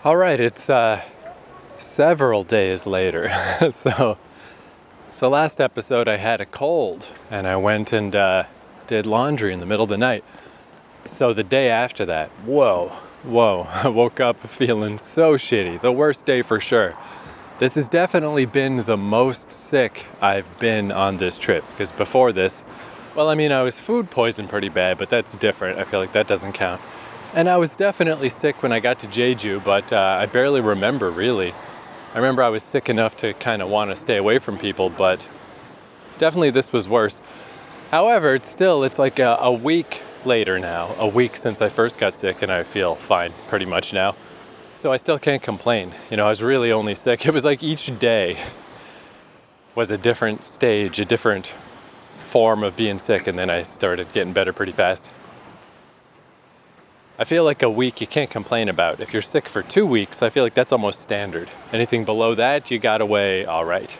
All right, it's several days later. so last episode I had a cold and I went and did laundry in the middle of the night. So the day after that, whoa, I woke up feeling so shitty. The worst day for sure. This has definitely been the most sick I've been on this trip, because before this, well, I mean, I was food poisoned pretty bad, but that's different. I feel like that doesn't count. And I was definitely sick when I got to Jeju, but I barely remember, really. I remember I was sick enough to kind of want to stay away from people, but definitely this was worse. However, it's like a week later now, a week since I first got sick, and I feel fine pretty much now. So I still can't complain. You know, I was really only sick. It was like each day was a different stage, a different form of being sick, and then I started getting better pretty fast. I feel like a week you can't complain about. If you're sick for 2 weeks, I feel like that's almost standard. Anything below that, you got away all right.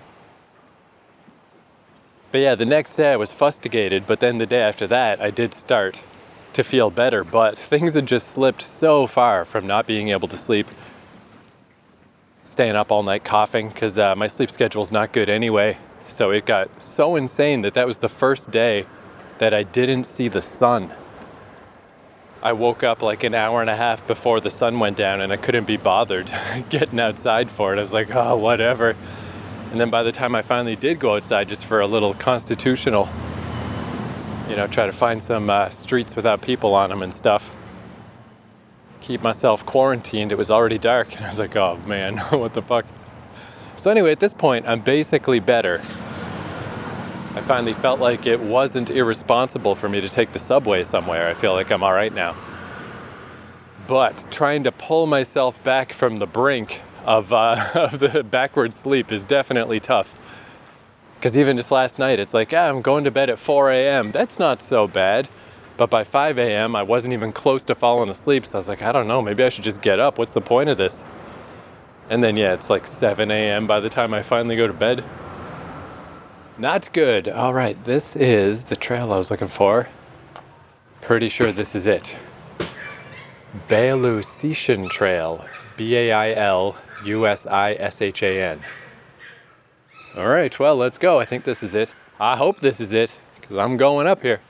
But yeah, the next day I was fustigated, but then the day after that, I did start to feel better, but things had just slipped so far from not being able to sleep, staying up all night coughing, because my sleep schedule's not good anyway. So it got so insane that was the first day that I didn't see the sun. I woke up like an hour and a half before the sun went down and I couldn't be bothered getting outside for it. I was like, oh, whatever. And then by the time I finally did go outside just for a little constitutional, try to find some streets without people on them and stuff, keep myself quarantined, it was already dark. And I was like, oh man, what the fuck? So anyway, at this point, I'm basically better. I finally felt like it wasn't irresponsible for me to take the subway somewhere. I feel like I'm all right now. But trying to pull myself back from the brink of the backward sleep is definitely tough. Because even just last night, it's like, I'm going to bed at 4 a.m. That's not so bad. But by 5 a.m., I wasn't even close to falling asleep. So I was like, I don't know, maybe I should just get up. What's the point of this? And then, it's like 7 a.m. by the time I finally go to bed. Not good. All right, this is the trail I was looking for. Pretty sure this is it. Bailusishan Trail. Bailusishan. All right, well, let's go. I think this is it. I hope this is it, because I'm going up here.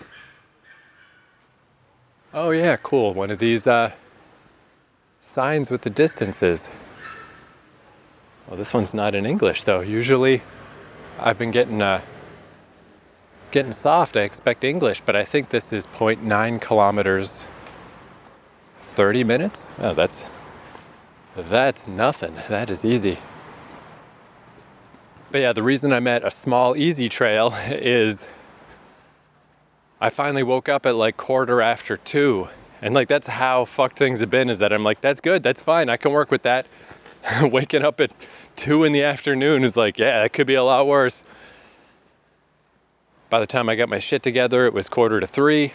Oh yeah, cool. One of these signs with the distances. Well, this one's not in English, though. Usually I've been getting soft. I expect English, but I think this is 0.9 kilometers, 30 minutes. Oh, that's nothing. That is easy. But yeah, the reason I'm at a small, easy trail is I finally woke up at like 2:15, and like that's how fucked things have been. Is that I'm like, that's good, that's fine, I can work with that. Waking up at 2 in the afternoon is like, yeah, it could be a lot worse. By the time I got my shit together, it was 2:45.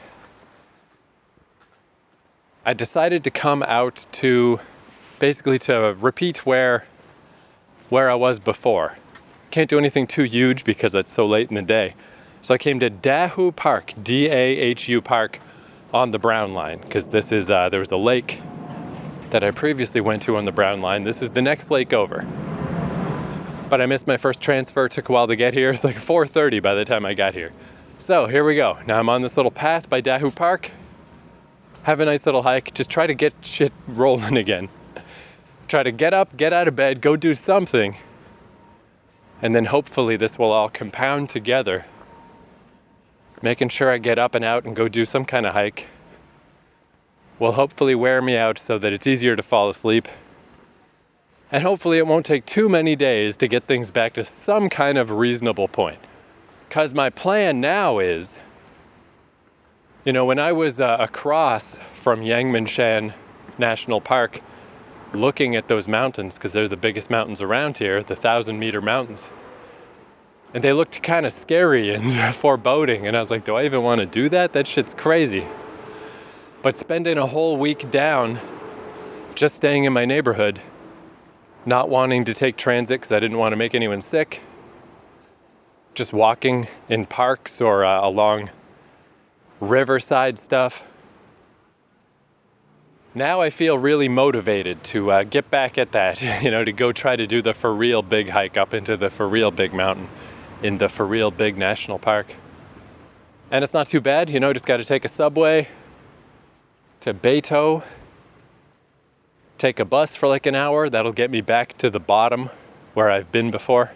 I decided to come out to basically to repeat where I was before. Can't do anything too huge because it's so late in the day. So I came to Dahu Park, Dahu Park, on the Brown Line, because this is there was a lake that I previously went to on the Brown Line. This is the next lake over. But I missed my first transfer. It took a while to get here. It's like 4:30 by the time I got here. So here we go. Now I'm on this little path by Dahu Park. Have a nice little hike. Just try to get shit rolling again. Try to get up, get out of bed, go do something. And then hopefully this will all compound together. Making sure I get up and out and go do some kind of hike will hopefully wear me out so that it's easier to fall asleep. And hopefully it won't take too many days to get things back to some kind of reasonable point. Because my plan now is, when I was across from Yangmingshan National Park, looking at those mountains, because they're the biggest mountains around here, the 1,000-meter mountains, and they looked kind of scary and foreboding, and I was like, do I even want to do that? That shit's crazy. But spending a whole week down, just staying in my neighborhood, not wanting to take transit because I didn't want to make anyone sick, just walking in parks or along riverside stuff, now I feel really motivated to get back at that, to go try to do the for real big hike up into the for real big mountain in the for real big national park. And it's not too bad, just got to take a subway to Beto, take a bus for like an hour. That'll get me back to the bottom where I've been before,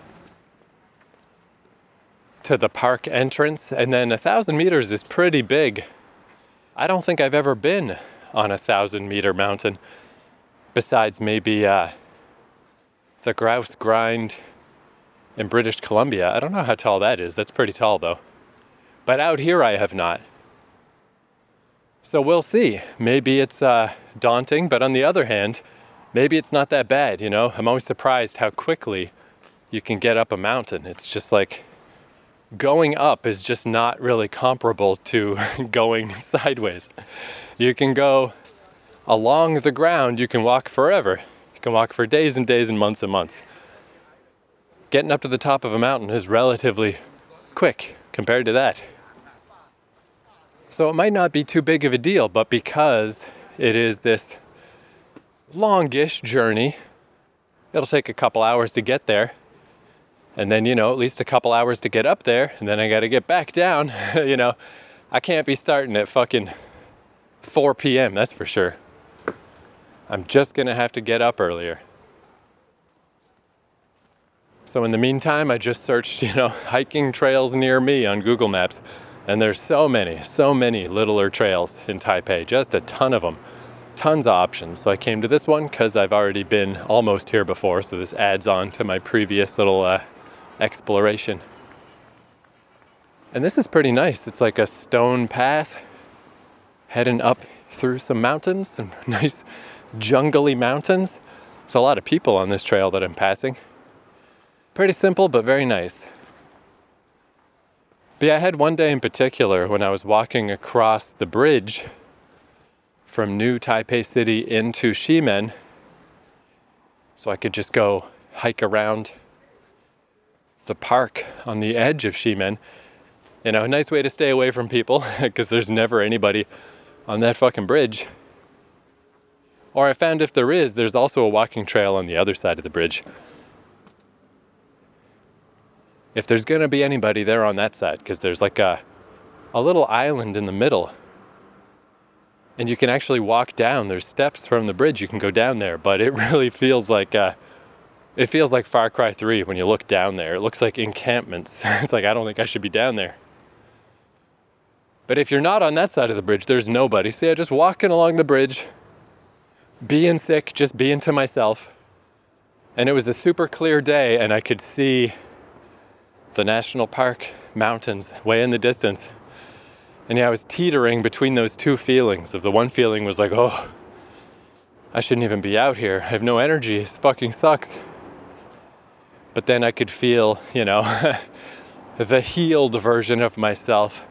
to the park entrance. And then 1,000 meters is pretty big. I don't think I've ever been on a 1,000-meter mountain besides maybe the Grouse Grind in British Columbia. I don't know how tall that is. That's pretty tall though. But out here I have not. So we'll see. Maybe it's daunting, but on the other hand, maybe it's not that bad, I'm always surprised how quickly you can get up a mountain. It's just like going up is just not really comparable to going sideways. You can go along the ground, you can walk forever. You can walk for days and days and months. Getting up to the top of a mountain is relatively quick compared to that. So it might not be too big of a deal, but because it is this longish journey, it'll take a couple hours to get there. And then, at least a couple hours to get up there, and then I gotta get back down. I can't be starting at fucking 4 p.m., that's for sure. I'm just gonna have to get up earlier. So in the meantime, I just searched, hiking trails near me on Google Maps. And there's so many littler trails in Taipei, just a ton of them. Tons of options. So I came to this one because I've already been almost here before, so this adds on to my previous little exploration. And this is pretty nice. It's like a stone path heading up through some mountains, some nice jungly mountains. There's a lot of people on this trail that I'm passing. Pretty simple, but very nice. But yeah, I had one day in particular when I was walking across the bridge from New Taipei City into Ximen, so I could just go hike around the park on the edge of Ximen. A nice way to stay away from people, because there's never anybody on that fucking bridge. Or I found if there is, there's also a walking trail on the other side of the bridge. If there's gonna be anybody there on that side, because there's like a little island in the middle. And you can actually walk down. There's steps from the bridge, you can go down there, but it really feels like Far Cry 3 when you look down there. It looks like encampments. It's like, I don't think I should be down there. But if you're not on that side of the bridge, there's nobody. So yeah, just walking along the bridge, being sick, just being to myself. And it was a super clear day, and I could see the national park mountains way in the distance. And yeah, I was teetering between those two feelings. Of the one feeling was like, oh, I shouldn't even be out here. I have no energy. This fucking sucks. But then I could feel, the healed version of myself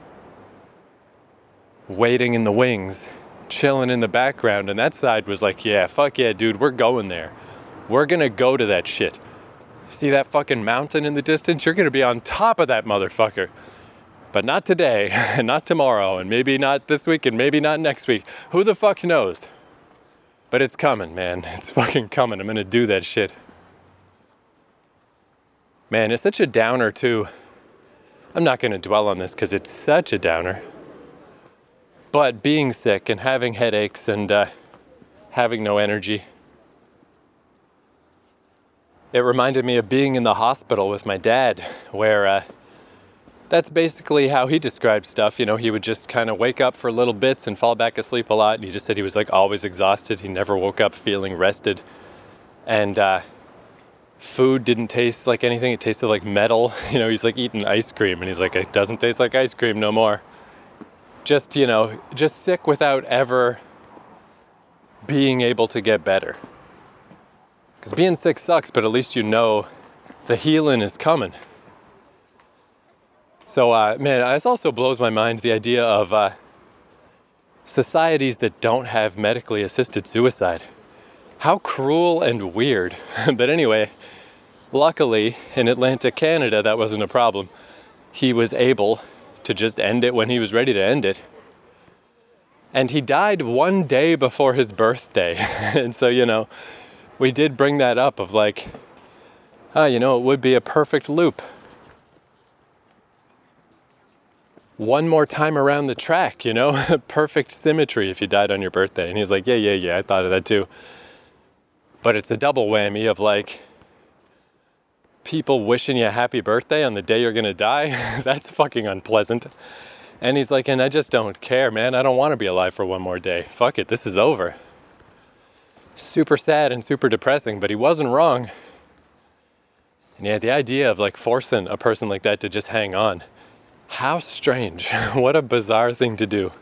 waiting in the wings, chilling in the background. And that side was like, yeah, fuck yeah, dude, we're going there. We're gonna go to that shit. See that fucking mountain in the distance? You're gonna be on top of that motherfucker. But not today, not tomorrow, and maybe not this week, and maybe not next week. Who the fuck knows? But it's coming, man. It's fucking coming. I'm gonna do that shit. Man, it's such a downer too. I'm not gonna dwell on this because it's such a downer. But being sick and having headaches and having no energy, it reminded me of being in the hospital with my dad, where that's basically how he described stuff. He would just kind of wake up for little bits and fall back asleep a lot. And he just said he was like always exhausted. He never woke up feeling rested. And food didn't taste like anything. It tasted like metal. He's like eating ice cream and he's like, it doesn't taste like ice cream no more. Just sick without ever being able to get better. Because being sick sucks, but at least the healing is coming. So, man, this also blows my mind, the idea of societies that don't have medically assisted suicide. How cruel and weird. But anyway, luckily, in Atlantic Canada, that wasn't a problem. He was able to just end it when he was ready to end it. And he died one day before his birthday. And so, we did bring that up of like, it would be a perfect loop. One more time around the track, perfect symmetry if you died on your birthday. And he's like, yeah, I thought of that too. But it's a double whammy of like, people wishing you a happy birthday on the day you're gonna die. That's fucking unpleasant. And he's like, and I just don't care, man. I don't want to be alive for one more day. Fuck it, this is over. Super sad and super depressing, but he wasn't wrong. And yeah, the idea of like forcing a person like that to just hang on. How strange. What a bizarre thing to do.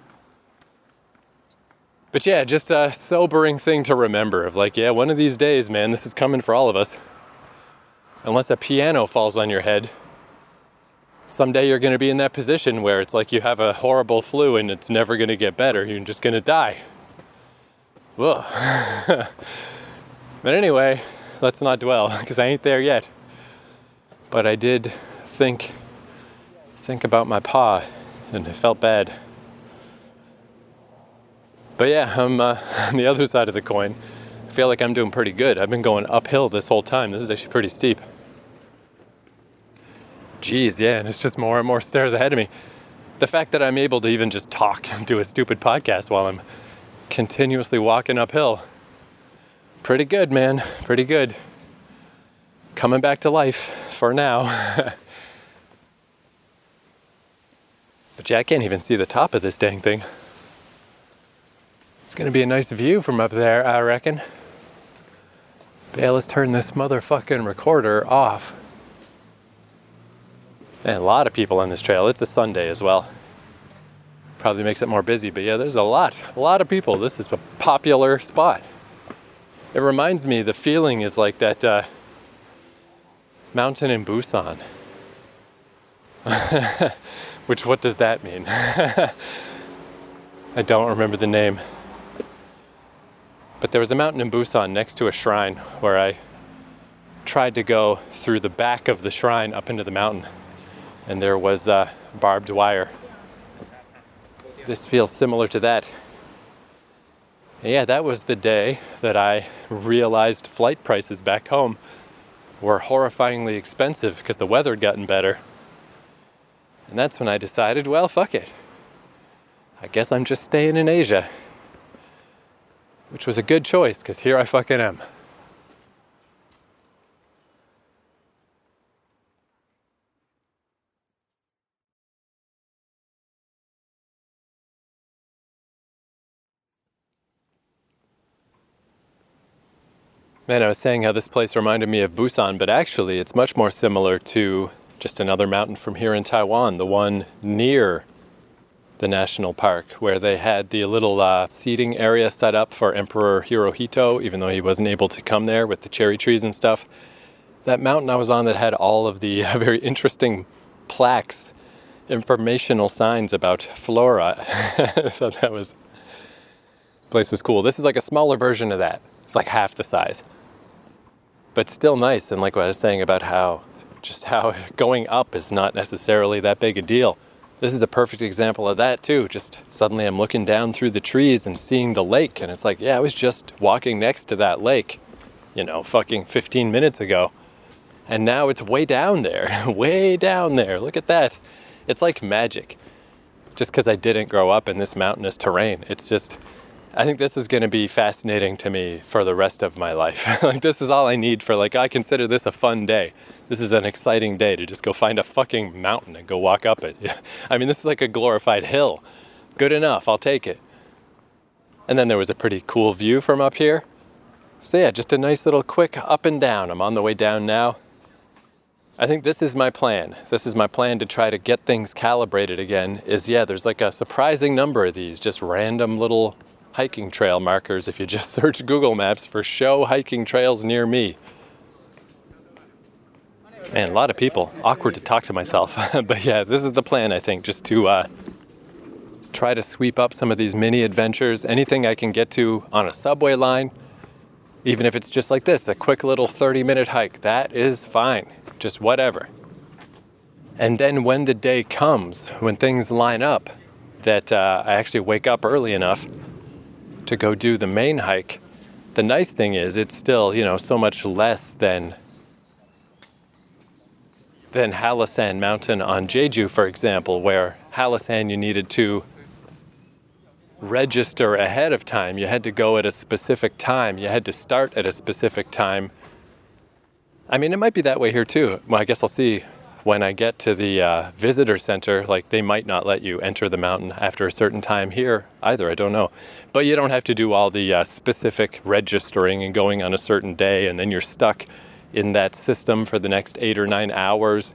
But yeah, just a sobering thing to remember of like, yeah, one of these days, man, this is coming for all of us. Unless a piano falls on your head, someday you're going to be in that position where it's like you have a horrible flu and it's never going to get better. You're just going to die. Whoa. But anyway, let's not dwell because I ain't there yet. But I did think about my paw and it felt bad. But yeah, I'm on the other side of the coin. I feel like I'm doing pretty good. I've been going uphill this whole time. This is actually pretty steep. Jeez, yeah, and it's just more and more stairs ahead of me. The fact that I'm able to even just talk and do a stupid podcast while I'm continuously walking uphill. Pretty good, man. Pretty good. Coming back to life for now. But yeah, I can't even see the top of this dang thing. It's gonna be a nice view from up there, I reckon. But yeah, let's turn this motherfucking recorder off. And a lot of people on this trail. It's a Sunday as well. Probably makes it more busy, but yeah, there's a lot of people. This is a popular spot. It reminds me, the feeling is like that mountain in Busan. Which, what does that mean? I don't remember the name. But there was a mountain in Busan next to a shrine where I tried to go through the back of the shrine up into the mountain. And there was barbed wire. This feels similar to that. Yeah, that was the day that I realized flight prices back home were horrifyingly expensive because the weather had gotten better. And that's when I decided, well, fuck it. I guess I'm just staying in Asia. Which was a good choice because here I fucking am. Man, I was saying how this place reminded me of Busan, but actually it's much more similar to just another mountain from here in Taiwan, the one near the national park, where they had the little seating area set up for Emperor Hirohito, even though he wasn't able to come there with the cherry trees and stuff. That mountain I was on that had all of the very interesting plaques, informational signs about flora. So the place was cool. This is like a smaller version of that. It's like half the size. But still nice, and like what I was saying about how going up is not necessarily that big a deal. This is a perfect example of that too. Just suddenly I'm looking down through the trees and seeing the lake, and it's like, yeah, I was just walking next to that lake, fucking 15 minutes ago. And now it's way down there, way down there. Look at that. It's like magic. Just because I didn't grow up in this mountainous terrain. It's just, I think this is going to be fascinating to me for the rest of my life. Like, this is all I need for, I consider this a fun day. This is an exciting day to just go find a fucking mountain and go walk up it. I mean, this is like a glorified hill. Good enough, I'll take it. And then there was a pretty cool view from up here. So yeah, just a nice little quick up and down. I'm on the way down now. I think this is my plan. This is my plan to try to get things calibrated again, there's like a surprising number of these, just random little hiking trail markers if you just search Google Maps for show hiking trails near me. Man, a lot of people. Awkward to talk to myself. But yeah, this is the plan, I think, just to try to sweep up some of these mini adventures. Anything I can get to on a subway line, even if it's just like this, a quick little 30-minute hike, that is fine. Just whatever. And then when the day comes, when things line up, that I actually wake up early enough to go do the main hike. The nice thing is it's still, so much less than Halasan Mountain on Jeju, for example, where Halasan you needed to register ahead of time. You had to go at a specific time. You had to start at a specific time. I mean, it might be that way here too. Well, I guess I'll see when I get to the visitor center. Like, they might not let you enter the mountain after a certain time here either. I don't know. But you don't have to do all the specific registering and going on a certain day, and then you're stuck in that system for the next 8 or 9 hours.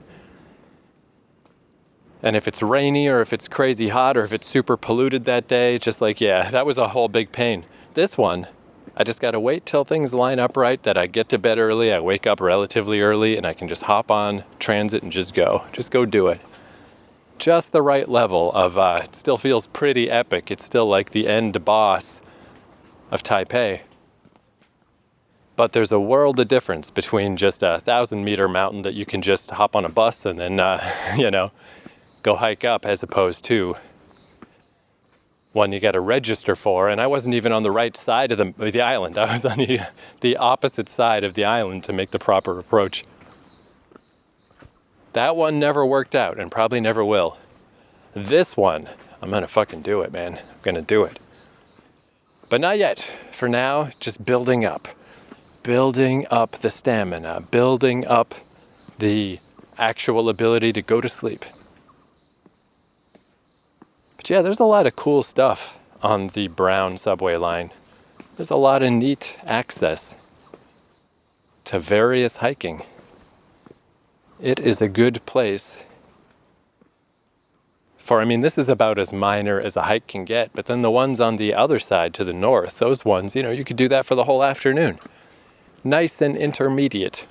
And if it's rainy or if it's crazy hot or if it's super polluted that day, just like, that was a whole big pain. This one, I just got to wait till things line up right, that I get to bed early, I wake up relatively early, and I can just hop on transit and just go do it. Just the right level of, it still feels pretty epic. It's still like the end boss of Taipei. But there's a world of difference between just a 1,000-meter mountain that you can just hop on a bus and then, go hike up, as opposed to one you got to register for. And I wasn't even on the right side of the island. I was on the opposite side of the island to make the proper approach. That one never worked out and probably never will. This one, I'm going to fucking do it, man. I'm going to do it. But not yet. For now, just building up the stamina, building up the actual ability to go to sleep. But yeah, there's a lot of cool stuff on the Brown subway line. There's a lot of neat access to various hiking. It is a good place this is about as minor as a hike can get, but then the ones on the other side to the north, those ones, you could do that for the whole afternoon. Nice and intermediate.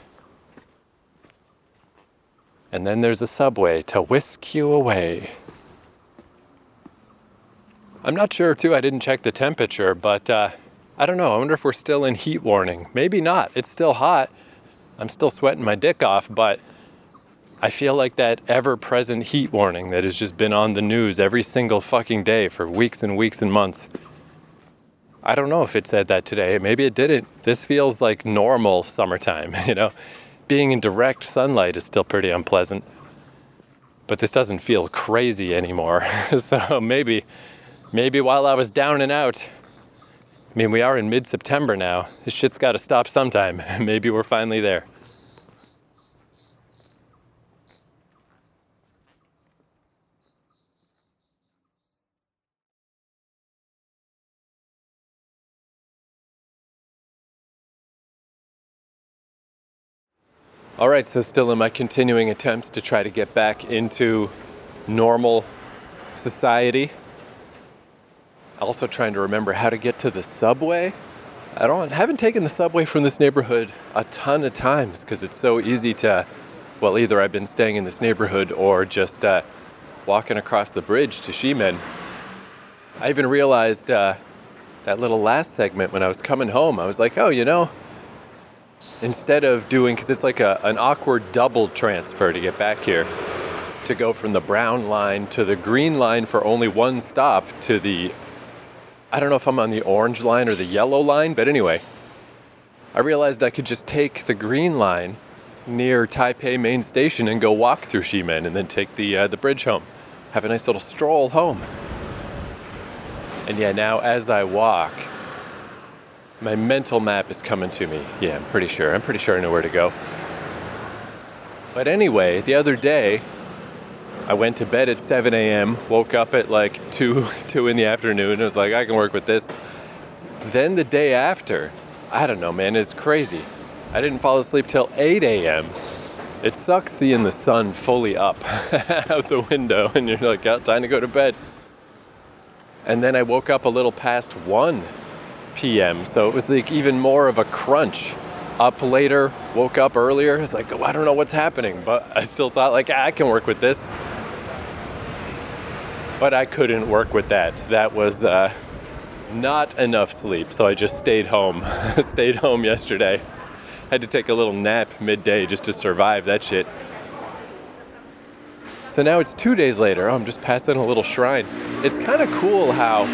And then there's a subway to whisk you away. I'm not sure, too, I didn't check the temperature, but I don't know. I wonder if we're still in heat warning. Maybe not. It's still hot. I'm still sweating my dick off, but I feel like that ever-present heat warning that has just been on the news every single fucking day for weeks and weeks and months. I don't know if it said that today. Maybe it didn't. This feels like normal summertime, Being in direct sunlight is still pretty unpleasant. But this doesn't feel crazy anymore. So maybe while I was down and out, we are in mid-September now. This shit's got to stop sometime. Maybe we're finally there. All right, so still in my continuing attempts to try to get back into normal society. Also trying to remember how to get to the subway. I haven't taken the subway from this neighborhood a ton of times because it's so easy to, either I've been staying in this neighborhood or just walking across the bridge to Ximen. I even realized that little last segment when I was coming home, I was like, instead of doing, because it's like an awkward double transfer to get back here, to go from the brown line to the green line for only one stop to the, I don't know if I'm on the orange line or the yellow line, but anyway, I realized I could just take the green line near Taipei main station and go walk through Ximen and then take the bridge home. Have a nice little stroll home. And yeah, now as I walk, my mental map is coming to me. Yeah, I'm pretty sure I know where to go. But anyway, the other day, I went to bed at 7 a.m., woke up at like 2 in the afternoon, and was like, I can work with this. Then the day after, I don't know, man, it's crazy. I didn't fall asleep till 8 a.m. It sucks seeing the sun fully up out the window, and you're like, time to go to bed. And then I woke up a little past 1 p.m., so it was like even more of a crunch. Up later, woke up earlier. It's like, I don't know what's happening, but I still thought like, I can work with this. But I couldn't work with that. That was not enough sleep, so I just stayed home. Stayed home yesterday. Had to take a little nap midday just to survive that shit. So now it's 2 days later. Oh, I'm just passing a little shrine. It's kind of cool how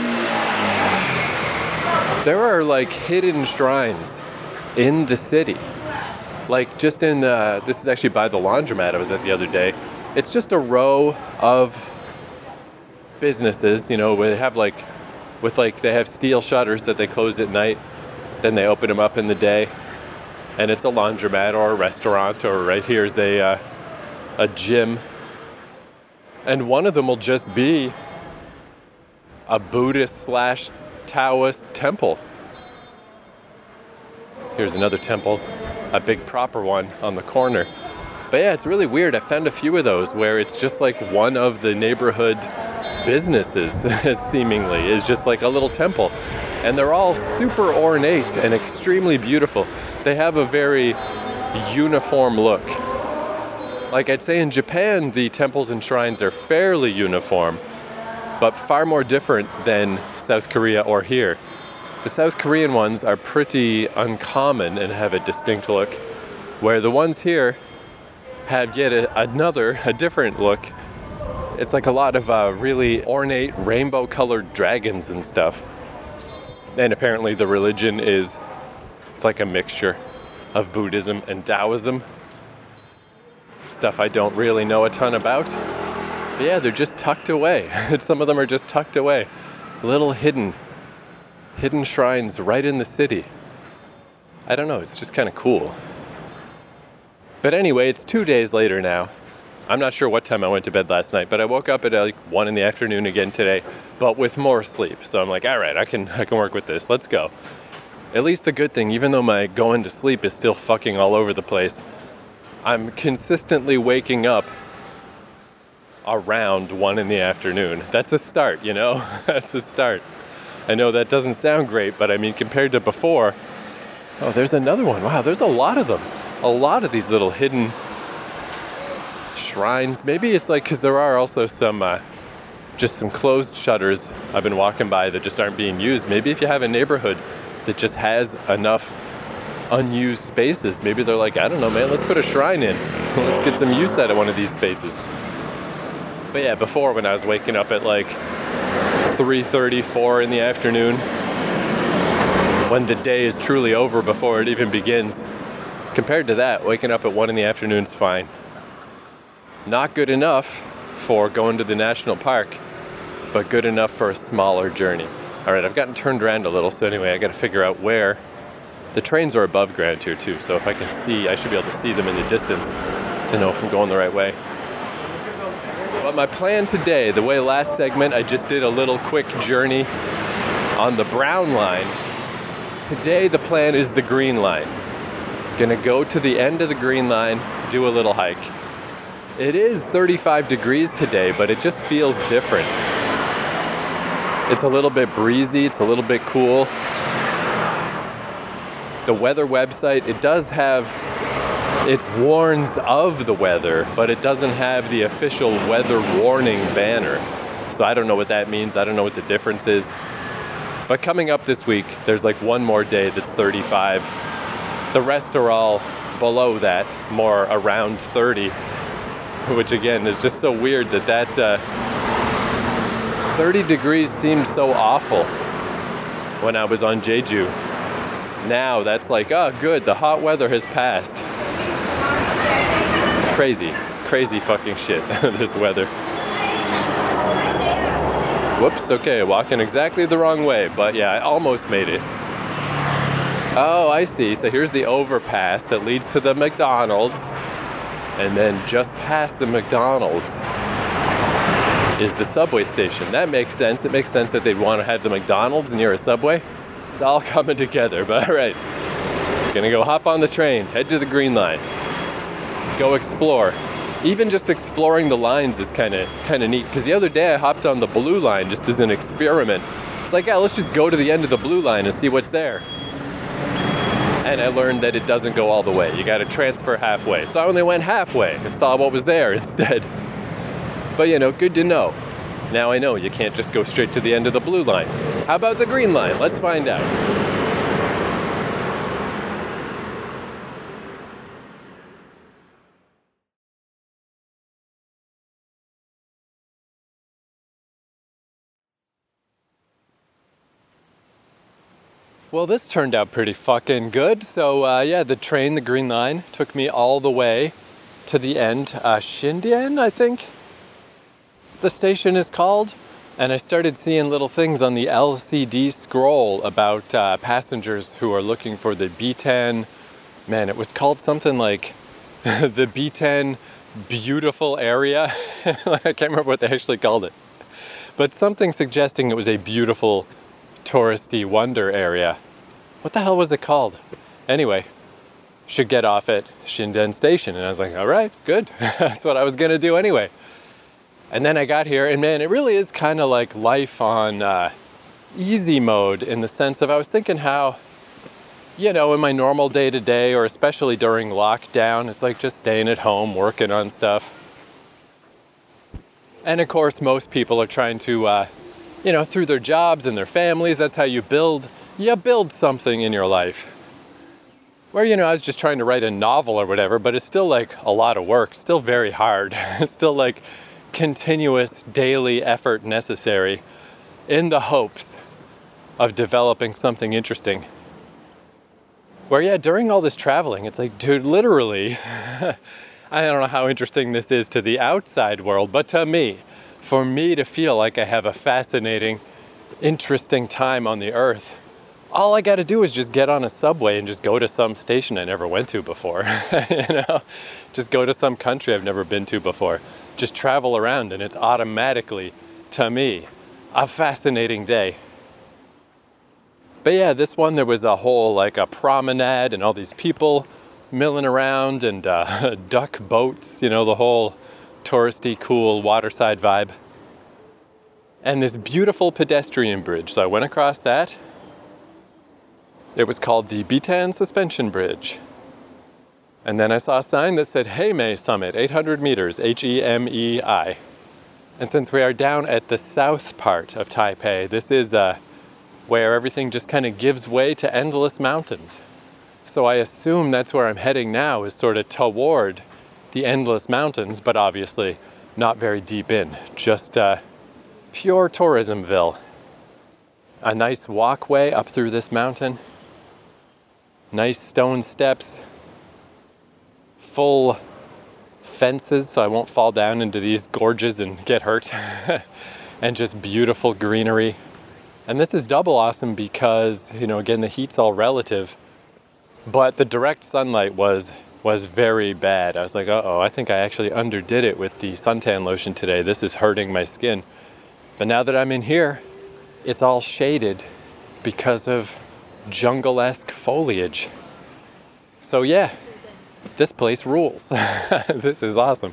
there are like hidden shrines in the city. Like just in this is actually by the laundromat I was at the other day. It's just a row of businesses, you know, where they have they have steel shutters that they close at night, then they open them up in the day, and it's a laundromat or a restaurant, or right here is a gym, and one of them will just be a Buddhist / Taoist temple. Here's another temple, a big proper one on the corner. But yeah, it's really weird. I found a few of those where it's just like one of the neighborhood businesses seemingly is just like a little temple. And they're all super ornate and extremely beautiful. They have a very uniform look. Like I'd say in Japan, the temples and shrines are fairly uniform, but far more different than South Korea or here. The South Korean ones are pretty uncommon and have a distinct look, where the ones here have yet a different look. It's like a lot of really ornate rainbow-colored dragons and stuff. And apparently the religion it's like a mixture of Buddhism and Taoism. Stuff I don't really know a ton about. But yeah, they're just tucked away. Some of them are just tucked away. Little hidden shrines right in the city. I don't know, it's just kind of cool. But anyway, it's 2 days later now. I'm not sure what time I went to bed last night, but I woke up at like 1 in the afternoon again today, but with more sleep. So I'm like, all right, I can work with this. Let's go. At least the good thing, even though my going to sleep is still fucking all over the place, I'm consistently waking up around 1 in the afternoon. That's a start, you know? That's a start. I know that doesn't sound great, but I mean, compared to before, oh, there's another one. Wow, there's a lot of them. A lot of these little hidden shrines. Maybe it's like, because there are also just some closed shutters I've been walking by that just aren't being used. Maybe if you have a neighborhood that just has enough unused spaces, maybe they're like, I don't know, man, let's put a shrine in. Let's get some use out of one of these spaces. But yeah, before when I was waking up at like 3:30, 4 in the afternoon, when the day is truly over before it even begins, compared to that, waking up at 1 in the afternoon is fine. Not good enough for going to the national park, but good enough for a smaller journey. All right, I've gotten turned around a little, so anyway, I got to figure out where. The trains are above ground here too, so if I can see, I should be able to see them in the distance to know if I'm going the right way. But my plan today, the way last segment I just did a little quick journey on the brown line, today the plan is the green line. Gonna go to the end of the green line, do a little hike. It is 35 degrees today, but it just feels different. It's a little bit breezy, it's a little bit cool. The weather website, it warns of the weather, but it doesn't have the official weather warning banner. So I don't know what that means, I don't know what the difference is. But coming up this week, there's like one more day that's 35. The rest are all below that, more around 30. Which again is just so weird that 30 degrees seemed so awful when I was on Jeju. Now that's like, oh good, the hot weather has passed. Crazy fucking shit, this weather. Whoops, okay, walking exactly the wrong way, but yeah, I almost made it. Oh, I see, so here's the overpass that leads to the McDonald's. And then just past the McDonald's is the subway station. That makes sense. It makes sense that they'd want to have the McDonald's near a subway. It's all coming together, but all right. Gonna go hop on the train, head to the green line, go explore. Even just exploring the lines is kind of neat, because the other day I hopped on the blue line just as an experiment. It's like, yeah, let's just go to the end of the blue line and see what's there. And I learned that it doesn't go all the way. You gotta transfer halfway. So I only went halfway and saw what was there instead. But you know, good to know. Now I know you can't just go straight to the end of the blue line. How about the green line? Let's find out. Well, this turned out pretty fucking good. So yeah, the train, the Green Line, took me all the way to the end. Xindian, I think the station is called. And I started seeing little things on the LCD scroll about passengers who are looking for the B10. Man, it was called something like the B10 beautiful area. I can't remember what they actually called it. But something suggesting it was a beautiful touristy wonder area. What the hell was it called? Anyway, should get off at Xindian Station. And I was like, all right, good. That's what I was going to do anyway. And then I got here, and man, it really is kind of like life on easy mode, in the sense of I was thinking how, you know, in my normal day-to-day, or especially during lockdown, it's like just staying at home, working on stuff. And of course, most people are trying to, you know, through their jobs and their families, that's how you build something in your life. Where, you know, I was just trying to write a novel or whatever, but it's still like a lot of work, still very hard. It's still like continuous daily effort necessary in the hopes of developing something interesting. Where, yeah, during all this traveling, it's like, dude, literally, I don't know how interesting this is to the outside world, but to me, for me to feel like I have a fascinating, interesting time on the earth, all I got to do is just get on a subway and just go to some station I never went to before. You know, just go to some country I've never been to before. Just travel around, and it's automatically, to me, a fascinating day. But yeah, this one, there was a whole, like, a promenade and all these people milling around, and duck boats, you know, the whole touristy, cool waterside vibe. And this beautiful pedestrian bridge. So I went across that. It was called the Bitan Suspension Bridge. And then I saw a sign that said Hemei Summit, 800 meters, H-E-M-E-I. And since we are down at the south part of Taipei, this is where everything just kind of gives way to endless mountains. So I assume that's where I'm heading now, is sort of toward the endless mountains, but obviously not very deep in, just pure tourismville. A nice walkway up through this mountain, nice stone steps, full fences so I won't fall down into these gorges and get hurt, and just beautiful greenery. And this is double awesome because, you know, again, the heat's all relative, but the direct sunlight was very bad. I was like, uh-oh, I think I actually underdid it with the suntan lotion today. This is hurting my skin. But now that I'm in here, it's all shaded because of jungle-esque foliage. So yeah, this place rules. This is awesome.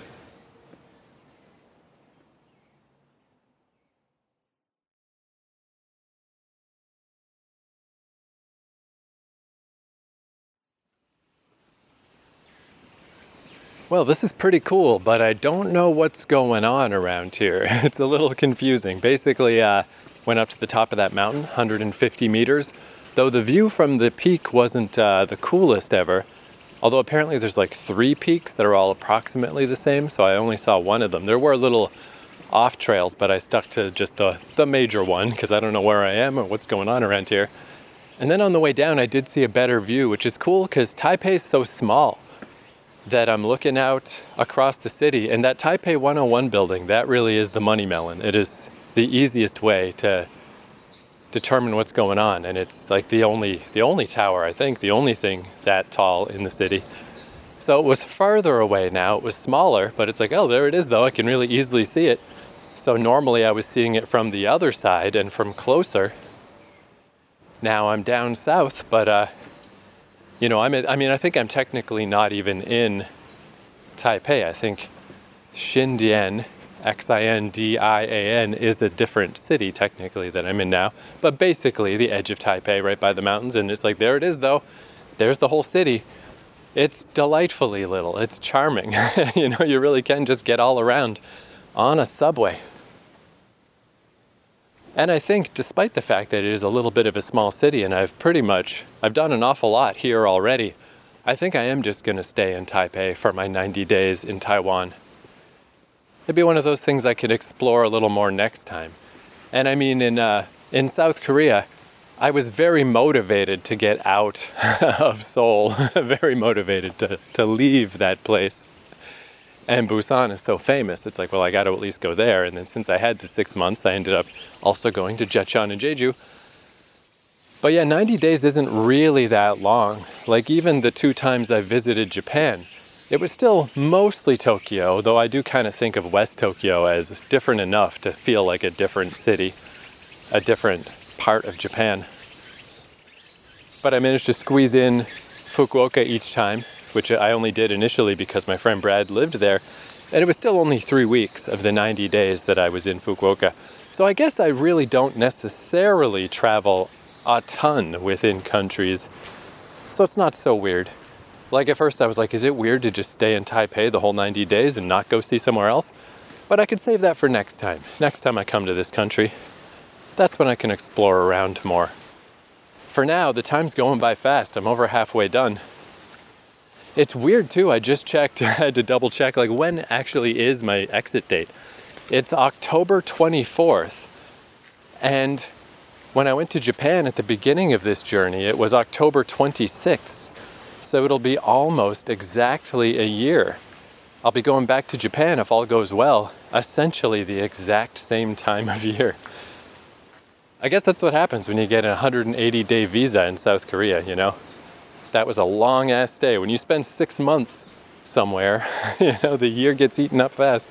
Well, this is pretty cool, but I don't know what's going on around here. It's a little confusing. Basically, went up to the top of that mountain, 150 meters, though the view from the peak wasn't the coolest ever. Although apparently there's like 3 peaks that are all approximately the same, so I only saw one of them. There were little off trails, but I stuck to just the major one because I don't know where I am or what's going on around here. And then on the way down, I did see a better view, which is cool because Taipei is so small that I'm looking out across the city, and that Taipei 101 building, that really is the money melon. It is the easiest way to determine what's going on, and it's like the only tower, I think, the only thing that tall in the city. So it was farther away now, it was smaller, but it's like, oh, there it is though, I can really easily see it. So normally I was seeing it from the other side and from closer. Now I'm down south, but you know, I think I'm technically not even in Taipei. I think Xindian, Xindian, is a different city technically that I'm in now. But basically the edge of Taipei, right by the mountains. And it's like, there it is though. There's the whole city. It's delightfully little. It's charming. You know, you really can just get all around on a subway. And I think despite the fact that it is a little bit of a small city and I've done an awful lot here already, I think I am just going to stay in Taipei for my 90 days in Taiwan. It'd be one of those things I could explore a little more next time. And I mean, in South Korea, I was very motivated to get out of Seoul, very motivated to leave that place. And Busan is so famous, it's like, well, I got to at least go there. And then since I had the 6 months, I ended up also going to Jecheon and Jeju. But yeah, 90 days isn't really that long. Like even the 2 times I visited Japan, it was still mostly Tokyo, though I do kind of think of West Tokyo as different enough to feel like a different city, a different part of Japan. But I managed to squeeze in Fukuoka each time, which I only did initially because my friend Brad lived there, and it was still only 3 weeks of the 90 days that I was in Fukuoka. So I guess I really don't necessarily travel a ton within countries, so it's not so weird. Like at first I was like, is it weird to just stay in Taipei the whole 90 days and not go see somewhere else? But I could save that for next time. Next time I come to this country, that's when I can explore around more. For now, the time's going by fast. I'm over halfway done. It's weird too, I just checked, I had to double check, like when actually is my exit date? It's October 24th. And when I went to Japan at the beginning of this journey, it was October 26th. So it'll be almost exactly a year. I'll be going back to Japan if all goes well, essentially the exact same time of year. I guess that's what happens when you get a 180-day visa in South Korea, you know? That was a long-ass stay. When you spend 6 months somewhere, you know, the year gets eaten up fast.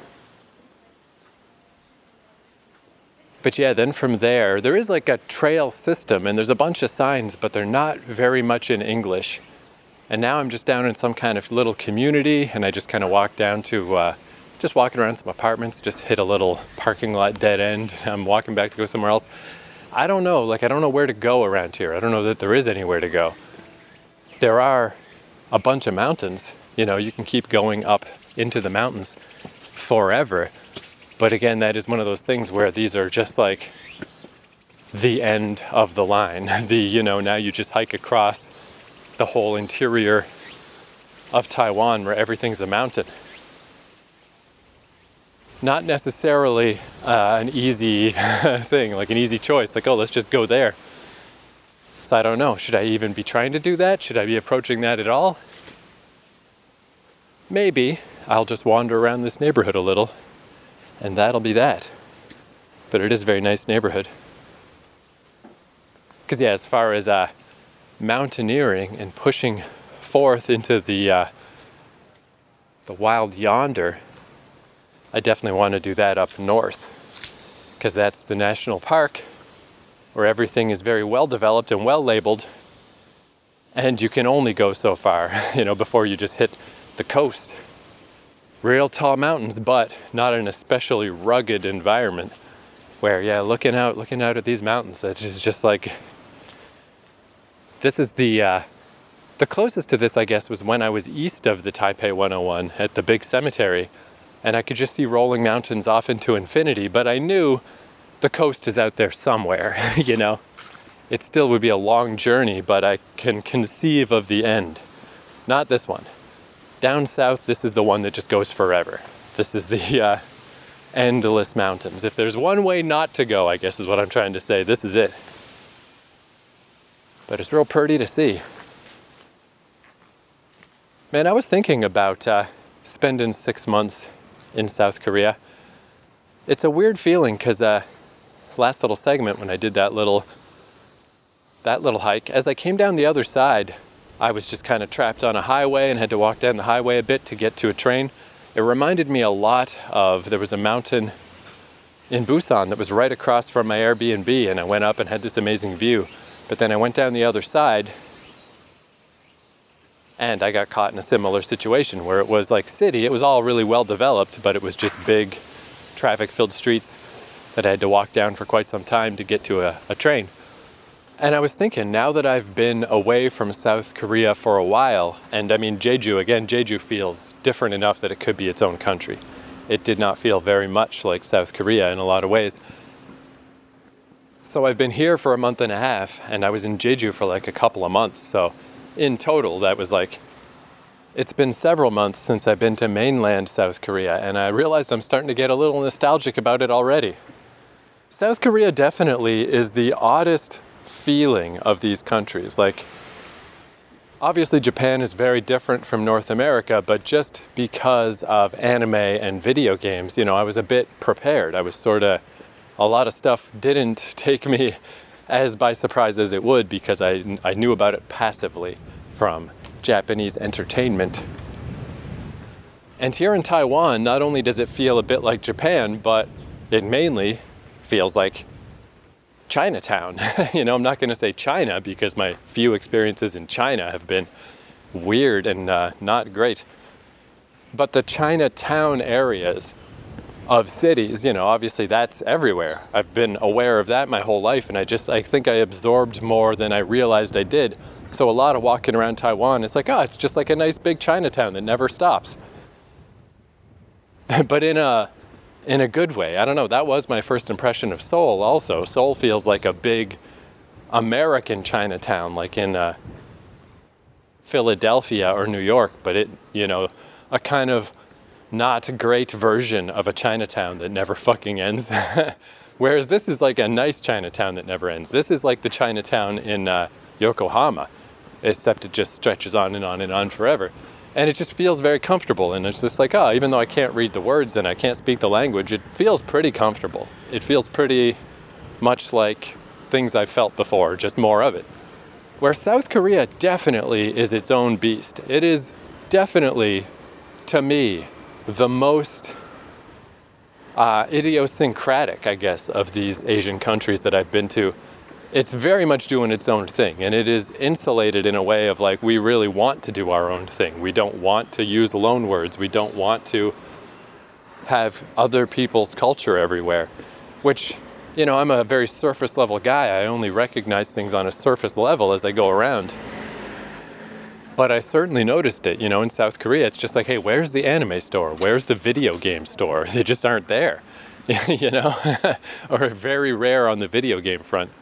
But yeah, then from there is like a trail system, and there's a bunch of signs, but they're not very much in English. And now I'm just down in some kind of little community, and I just kind of walk down to, just walking around some apartments, just hit a little parking lot dead end. I'm walking back to go somewhere else. I don't know, I don't know where to go around here. I don't know that there is anywhere to go. There are a bunch of mountains, you know, you can keep going up into the mountains forever. But again, that is one of those things where these are just like the end of the line. Now you just hike across the whole interior of Taiwan where everything's a mountain. Not necessarily an easy thing, like an easy choice, like, oh, let's just go there. So I don't know, should I even be trying to do that? Should I be approaching that at all? Maybe I'll just wander around this neighborhood a little, and that'll be that. But it is a very nice neighborhood. Because yeah, as far as mountaineering and pushing forth into the wild yonder, I definitely want to do that up north, because that's the national park where everything is very well developed and well labeled, and you can only go so far, before you just hit the coast. Real tall mountains, but not an especially rugged environment where, yeah, looking out at these mountains, it is just like, this is the closest to this, I guess, was when I was east of the Taipei 101 at the big cemetery, and I could just see rolling mountains off into infinity, but I knew the coast is out there somewhere, It still would be a long journey, but I can conceive of the end. Not this one. Down south, this is the one that just goes forever. This is the endless mountains. If there's one way not to go, I guess is what I'm trying to say, this is it. But it's real pretty to see. Man, I was thinking about spending 6 months in South Korea. It's a weird feeling because last little segment when I did that little hike, as I came down the other side, I was just kind of trapped on a highway and had to walk down the highway a bit to get to a train. It reminded me a lot of, there was a mountain in Busan that was right across from my Airbnb, and I went up and had this amazing view. But then I went down the other side and I got caught in a similar situation where it was like city. It was all really well developed, but it was just big traffic-filled streets that I had to walk down for quite some time to get to a train. And I was thinking, now that I've been away from South Korea for a while, and I mean Jeju feels different enough that it could be its own country. It did not feel very much like South Korea in a lot of ways. So I've been here for a month and a half, and I was in Jeju for like a couple of months. So in total, that was like, it's been several months since I've been to mainland South Korea, and I realized I'm starting to get a little nostalgic about it already. South Korea definitely is the oddest feeling of these countries. Like, obviously Japan is very different from North America, but just because of anime and video games, you know, I was a bit prepared. I was sort of, a lot of stuff didn't take me as by surprise as it would, because I knew about it passively from Japanese entertainment. And here in Taiwan, not only does it feel a bit like Japan, but it mainly feels like Chinatown. You know, I'm not going to say China, because my few experiences in China have been weird and not great. But the Chinatown areas of cities, you know, obviously that's everywhere. I've been aware of that my whole life, and I think I absorbed more than I realized I did. So a lot of walking around Taiwan, it's like, oh, it's just like a nice big Chinatown that never stops. But in a good way. I don't know, that was my first impression of Seoul also. Seoul feels like a big American Chinatown, like in Philadelphia or New York, but it, you know, a kind of not great version of a Chinatown that never fucking ends. Whereas this is like a nice Chinatown that never ends. This is like the Chinatown in Yokohama, except it just stretches on and on and on forever. And it just feels very comfortable, and it's just like, oh, even though I can't read the words and I can't speak the language, it feels pretty comfortable. It feels pretty much like things I've felt before, just more of it. Where South Korea definitely is its own beast. It is definitely, to me, the most idiosyncratic, I guess, of these Asian countries that I've been to. It's very much doing its own thing, and it is insulated in a way of like, we really want to do our own thing. We don't want to use loan words. We don't want to have other people's culture everywhere, which, you know, I'm a very surface level guy. I only recognize things on a surface level as I go around. But I certainly noticed it, you know, in South Korea. It's just like, hey, where's the anime store? Where's the video game store? They just aren't there, you know, or very rare on the video game front.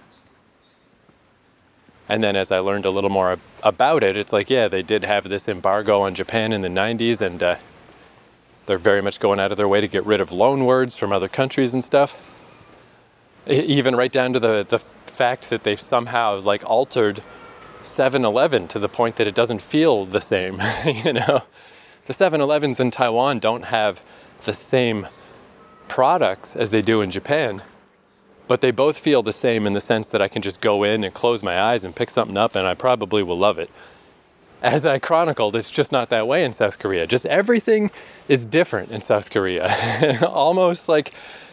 And then as I learned a little more about it, it's like, yeah, they did have this embargo on Japan in the 90s, and they're very much going out of their way to get rid of loan words from other countries and stuff. Even right down to the fact that they've somehow like altered 7-Eleven to the point that it doesn't feel the same, you know. The 7-Elevens in Taiwan don't have the same products as they do in Japan. But they both feel the same in the sense that I can just go in and close my eyes and pick something up, and I probably will love it. As I chronicled, it's just not that way in South Korea. Just everything is different in South Korea. Almost like,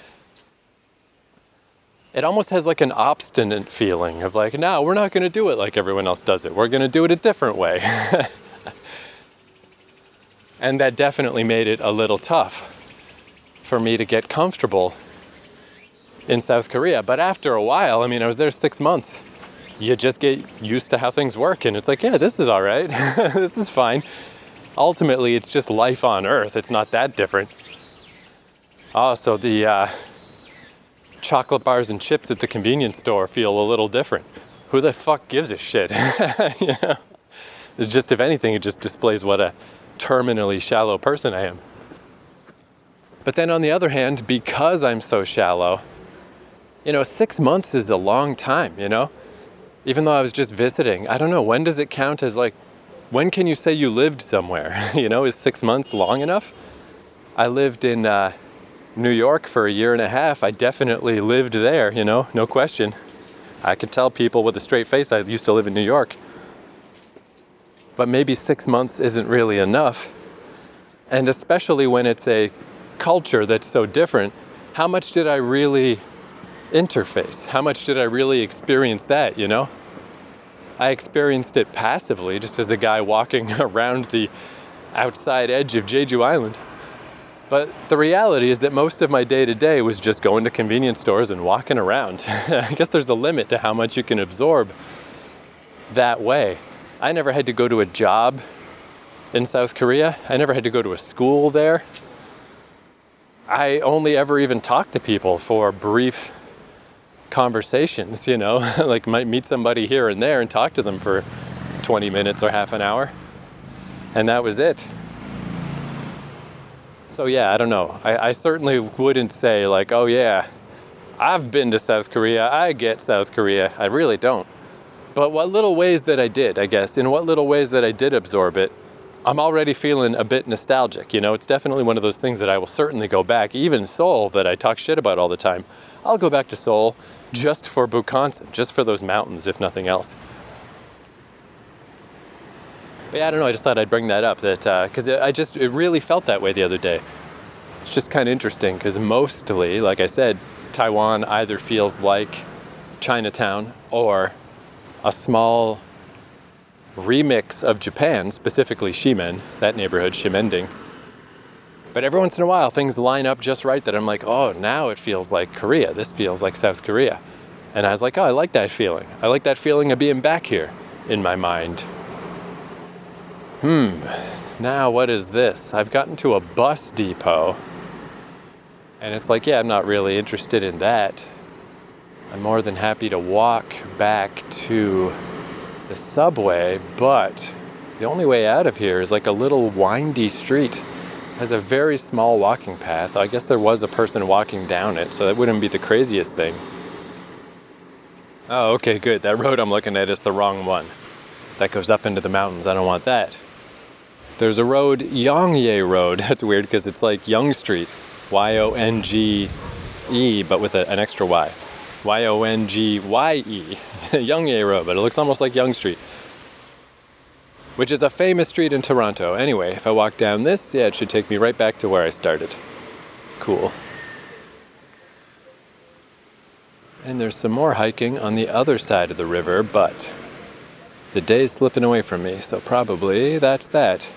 it almost has like an obstinate feeling of like, no, we're not going to do it like everyone else does it. We're going to do it a different way. And that definitely made it a little tough for me to get comfortable in South Korea. But after a while, I mean, I was there 6 months. You just get used to how things work, and it's like, yeah, this is all right. This is fine. Ultimately, it's just life on Earth. It's not that different. Oh, so the chocolate bars and chips at the convenience store feel a little different. Who the fuck gives a shit? You know? It's just, if anything, it just displays what a terminally shallow person I am. But then on the other hand, because I'm so shallow, you know, 6 months is a long time, you know? Even though I was just visiting, I don't know, when does it count as like, when can you say you lived somewhere? You know, is 6 months long enough? I lived in New York for 1.5 years. I definitely lived there, you know, no question. I can tell people with a straight face I used to live in New York. But maybe 6 months isn't really enough. And especially when it's a culture that's so different, how much did I really interface? How much did I really experience that, you know? I experienced it passively, just as a guy walking around the outside edge of Jeju Island. But the reality is that most of my day-to-day was just going to convenience stores and walking around. I guess there's a limit to how much you can absorb that way. I never had to go to a job in South Korea. I never had to go to a school there. I only ever even talked to people for brief conversations, you know, like might meet somebody here and there and talk to them for 20 minutes or half an hour. And that was it. So yeah, I don't know. I certainly wouldn't say like, oh yeah, I've been to South Korea, I get South Korea. I really don't. But what little ways that I did, I guess, in what little ways that I did absorb it, I'm already feeling a bit nostalgic. You know, it's definitely one of those things that I will certainly go back. Even Seoul, that I talk shit about all the time, I'll go back to Seoul just for Bukhansan, just for those mountains, if nothing else. But yeah, I don't know, I just thought I'd bring that up, that because it really felt that way the other day. It's just kind of interesting, because mostly, like I said, Taiwan either feels like Chinatown or a small remix of Japan, specifically Shimen, that neighborhood, Shimending. But every once in a while, things line up just right that I'm like, oh, now it feels like Korea. This feels like South Korea. And I was like, oh, I like that feeling. I like that feeling of being back here in my mind. Now what is this? I've gotten to a bus depot. And it's like, yeah, I'm not really interested in that. I'm more than happy to walk back to the subway, but the only way out of here is like a little windy street. It has a very small walking path. I guess there was a person walking down it, so that wouldn't be the craziest thing. Oh, okay, good. That road I'm looking at is the wrong one. That goes up into the mountains. I don't want that. There's a road, Yongye Road. That's weird because it's like Yonge Street. Y-O-N-G-E, but with an extra Y. Y-O-N-G-Y-E. Yongye Road, but it looks almost like Yonge Street. Which is a famous street in Toronto. Anyway, if I walk down this, yeah, it should take me right back to where I started. Cool. And there's some more hiking on the other side of the river, but the day's slipping away from me, so probably that's that.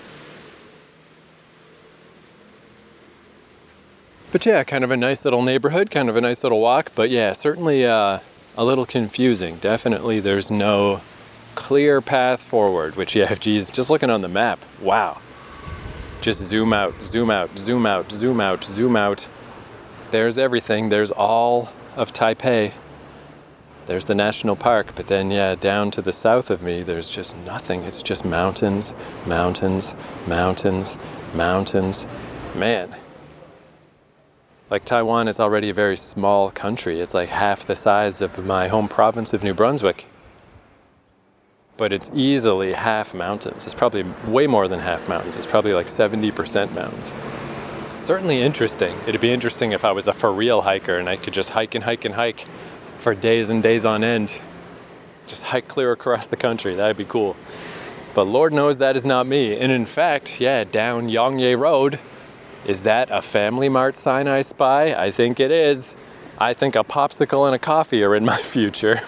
But yeah, kind of a nice little neighborhood, kind of a nice little walk, but yeah, certainly a little confusing. Definitely there's no clear path forward, which yeah, geez, just looking on the map, wow. Just zoom out, zoom out, zoom out, zoom out, zoom out. There's everything, there's all of Taipei. There's the national park, but then yeah, down to the south of me, there's just nothing. It's just mountains, mountains, mountains, mountains. Man. Like Taiwan is already a very small country. It's like half the size of my home province of New Brunswick. But it's easily half mountains. It's probably way more than half mountains. It's probably like 70% mountains. Certainly interesting. It'd be interesting if I was a for real hiker and I could just hike and hike and hike for days and days on end. Just hike clear across the country. That'd be cool. But Lord knows that is not me. And in fact, yeah, down Yongye Road, is that a Family Mart sign I spy? I think it is. I think a popsicle and a coffee are in my future.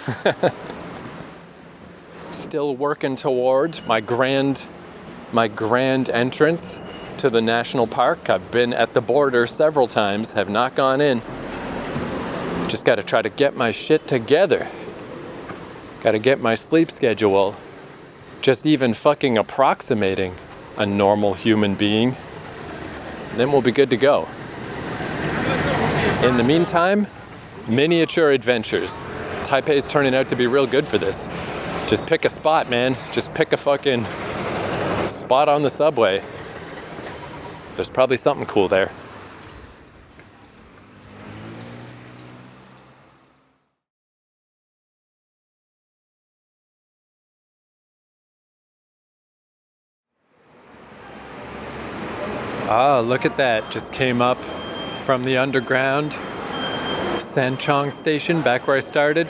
Still working towards my grand entrance to the national park. I've been at the border several times, have not gone in. Just got to try to get my shit together. Got to get my sleep schedule just even fucking approximating a normal human being. Then we'll be good to go. In the meantime, miniature adventures. Taipei's turning out to be real good for this. Just pick a spot, man. Just pick a fucking spot on the subway. There's probably something cool there. Ah, look at that. Just came up from the underground Sanchong station, back where I started.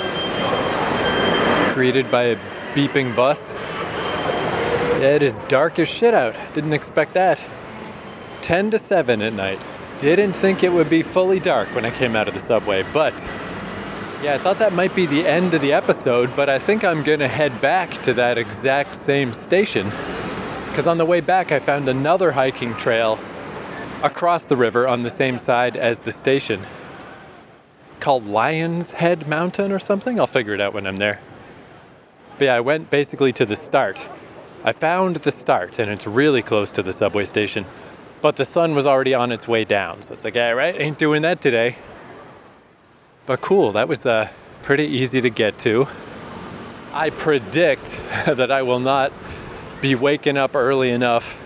Greeted by a beeping bus. Yeah, it is dark as shit out. Didn't expect that. 10 to 7 at night. Didn't think it would be fully dark when I came out of the subway, but yeah, I thought that might be the end of the episode, but I think I'm gonna head back to that exact same station. Because on the way back, I found another hiking trail across the river on the same side as the station called Lion's Head Mountain or something. I'll figure it out when I'm there. But yeah, I went basically to the start. I found the start, and it's really close to the subway station. But the sun was already on its way down. So it's like, yeah, right, ain't doing that today. But cool, that was pretty easy to get to. I predict that I will not be waking up early enough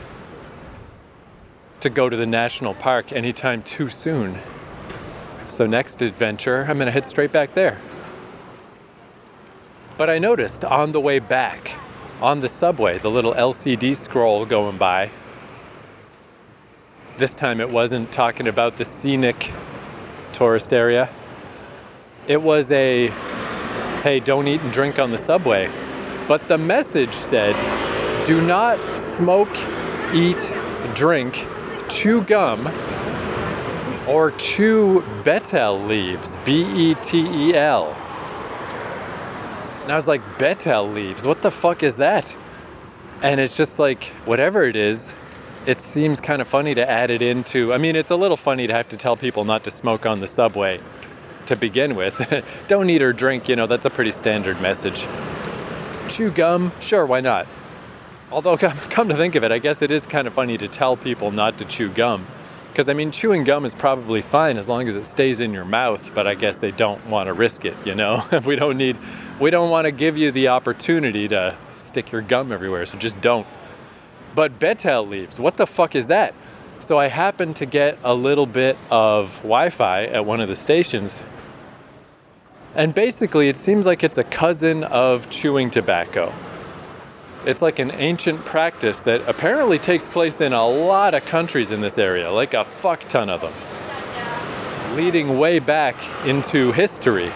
to go to the national park anytime too soon. So next adventure, I'm gonna head straight back there. But I noticed on the way back, on the subway, the little LCD scroll going by, this time it wasn't talking about the scenic tourist area. It was a, hey, don't eat and drink on the subway. But the message said, do not smoke, eat, drink, chew gum, or chew betel leaves, B-E-T-E-L. And I was like, betel leaves, what the fuck is that? And it's just like, whatever it is, it seems kind of funny to add it into, I mean, it's a little funny to have to tell people not to smoke on the subway to begin with. Don't eat or drink, that's a pretty standard message. Chew gum, sure, why not? Although, come to think of it, I guess it is kind of funny to tell people not to chew gum. Because, I mean, chewing gum is probably fine as long as it stays in your mouth, but I guess they don't want to risk it, We don't want to give you the opportunity to stick your gum everywhere, so just don't. But betel leaves, what the fuck is that? So I happened to get a little bit of Wi-Fi at one of the stations, and basically it seems like it's a cousin of chewing tobacco. It's like an ancient practice that apparently takes place in a lot of countries in this area, like a fuck ton of them, leading way back into history.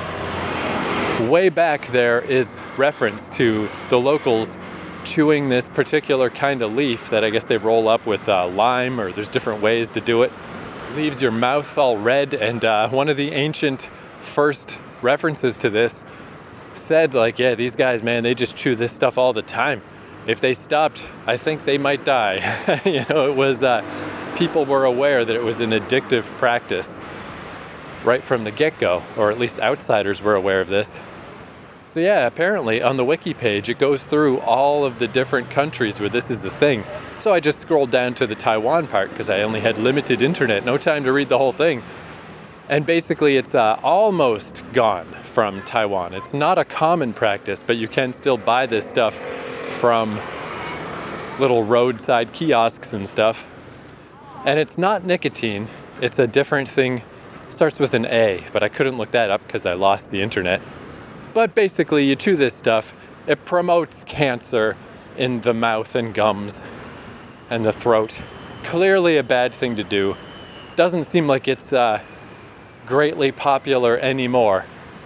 Way back there is reference to the locals chewing this particular kind of leaf that I guess they roll up with lime, or there's different ways to do it. Leaves your mouth all red, and one of the ancient first references to this said, like, yeah, these guys, man, they just chew this stuff all the time. If they stopped, I think they might die. It was, people were aware that it was an addictive practice right from the get-go, or at least outsiders were aware of this. So yeah, apparently on the wiki page, it goes through all of the different countries where this is the thing. So I just scrolled down to the Taiwan part because I only had limited internet, no time to read the whole thing. And basically it's almost gone from Taiwan. It's not a common practice, but you can still buy this stuff from little roadside kiosks and stuff. And it's not nicotine, it's a different thing. It starts with an A, but I couldn't look that up because I lost the internet. But basically you chew this stuff, it promotes cancer in the mouth and gums and the throat. Clearly a bad thing to do. Doesn't seem like it's greatly popular anymore.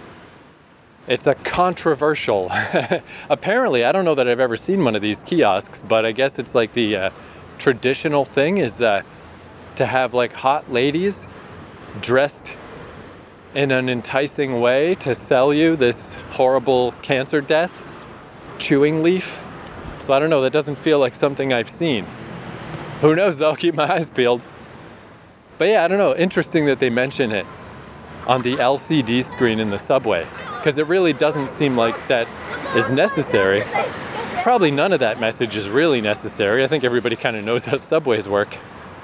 It's a controversial, apparently, I don't know that I've ever seen one of these kiosks, but I guess it's like the traditional thing is to have like hot ladies dressed in an enticing way to sell you this horrible cancer death chewing leaf. So I don't know, that doesn't feel like something I've seen. Who knows though, keep my eyes peeled. But yeah, I don't know, interesting that they mention it on the LCD screen in the subway, because it really doesn't seem like that is necessary. Probably none of that message is really necessary. I think everybody kind of knows how subways work.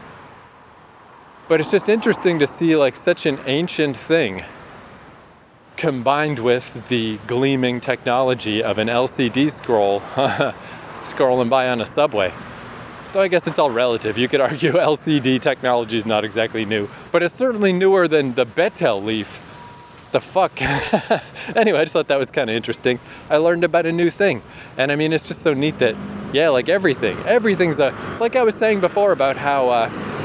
But it's just interesting to see like such an ancient thing combined with the gleaming technology of an LCD scroll scrolling by on a subway. Though I guess it's all relative. You could argue LCD technology is not exactly new, but it's certainly newer than the betel leaf. The fuck? Anyway, I just thought that was kind of interesting. I learned about a new thing. And I mean, it's just so neat that, yeah, like everything's like I was saying before about how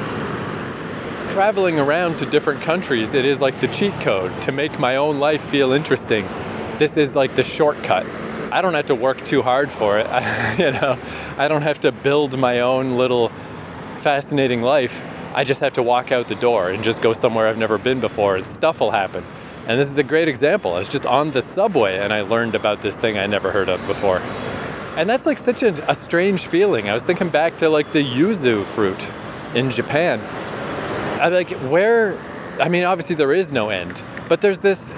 traveling around to different countries, it is like the cheat code to make my own life feel interesting. This is like the shortcut. I don't have to work too hard for it. I don't have to build my own little fascinating life. I just have to walk out the door and just go somewhere I've never been before, and stuff will happen. And this is a great example. I was just on the subway and I learned about this thing I never heard of before. And that's like such a strange feeling. I was thinking back to like the yuzu fruit in Japan. I'm like, obviously there is no end, but there's this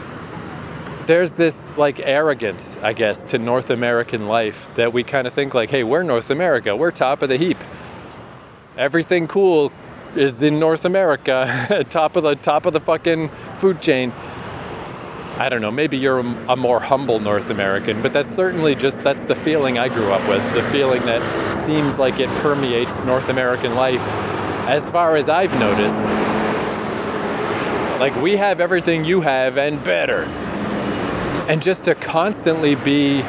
like arrogance, I guess, to North American life that we kind of think like, hey, we're North America, we're top of the heap. Everything cool is in North America, top of the fucking food chain. I don't know, maybe you're a more humble North American, but that's certainly that's the feeling I grew up with, the feeling that seems like it permeates North American life. As far as I've noticed, like we have everything you have and better. And just to constantly be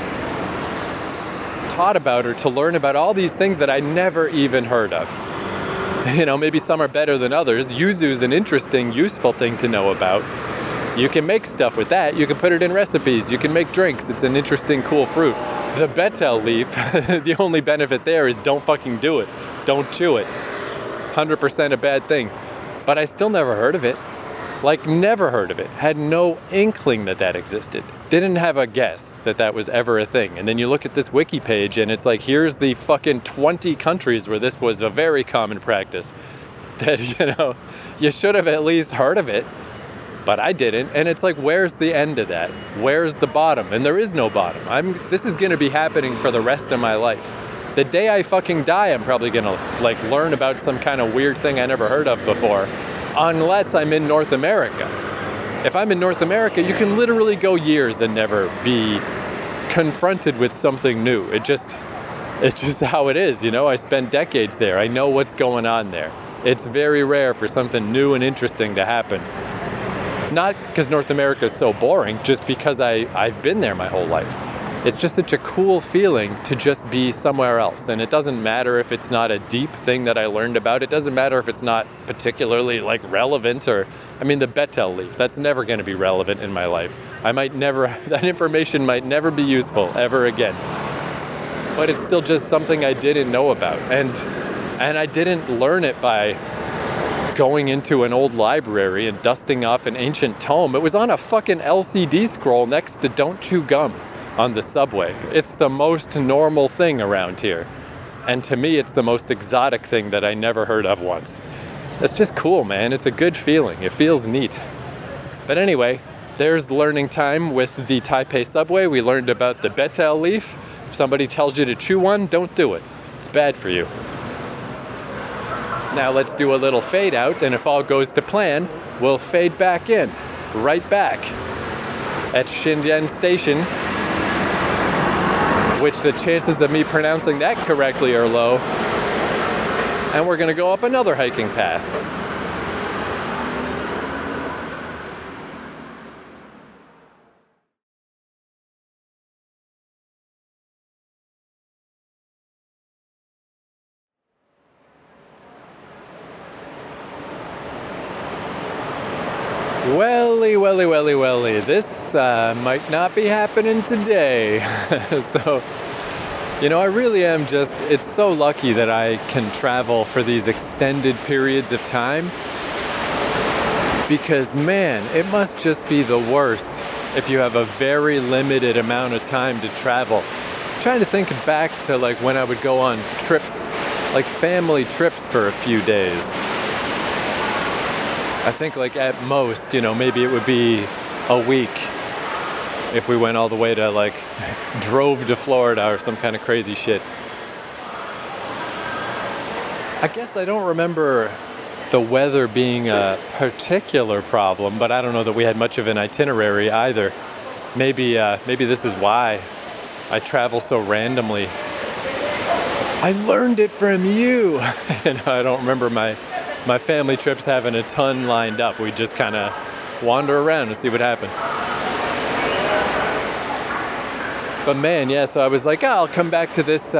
taught about or to learn about all these things that I never even heard of. You know, maybe some are better than others. Yuzu is an interesting, useful thing to know about. You can make stuff with that. You can put it in recipes. You can make drinks. It's an interesting, cool fruit. The betel leaf, the only benefit there is don't fucking do it. Don't chew it. 100% a bad thing. But I still never heard of it. Like, never heard of it. Had no inkling that that existed. Didn't have a guess that that was ever a thing. And then you look at this wiki page and it's like, here's the fucking 20 countries where this was a very common practice. That, you know, you should have at least heard of it. But I didn't. And it's like, where's the end of that? Where's the bottom? And there is no bottom. This is going to be happening for the rest of my life. The day I fucking die, I'm probably going to like learn about some kind of weird thing I never heard of before. Unless I'm in North America. If I'm in North America, you can literally go years and never be confronted with something new. It's just how it is, you know? I spent decades there. I know what's going on there. It's very rare for something new and interesting to happen. Not because North America is so boring, just because I've been there my whole life. It's just such a cool feeling to just be somewhere else. And it doesn't matter if it's not a deep thing that I learned about. It doesn't matter if it's not particularly like relevant or, I mean, the betel leaf, that's never going to be relevant in my life. That information might never be useful ever again. But it's still just something I didn't know about. And I didn't learn it by going into an old library and dusting off an ancient tome. It was on a fucking LCD scroll next to Don't Chew Gum on the subway. It's the most normal thing around here. And to me, it's the most exotic thing that I never heard of once. It's just cool, man. It's a good feeling. It feels neat. But anyway, there's learning time with the Taipei subway. We learned about the betel leaf. If somebody tells you to chew one, don't do it. It's bad for you. Now let's do a little fade out, and if all goes to plan, we'll fade back in, right back at Shenzhen Station, which the chances of me pronouncing that correctly are low. And we're gonna go up another hiking path. Welly, this might not be happening today. So, you know, I really am it's so lucky that I can travel for these extended periods of time. Because, man, it must just be the worst if you have a very limited amount of time to travel. I'm trying to think back to like when I would go on trips, like family trips for a few days. I think like at most, you know, maybe it would be a week if we went all the way to like drove to Florida or some kind of crazy shit. I guess I don't remember the weather being a particular problem, but I don't know that we had much of an itinerary either. Maybe this is why I travel so randomly. I learned it from you. You know, I don't remember my family trips having a ton lined up. We just kind of wander around and see what happens. But man, yeah, so I was like, I'll come back to this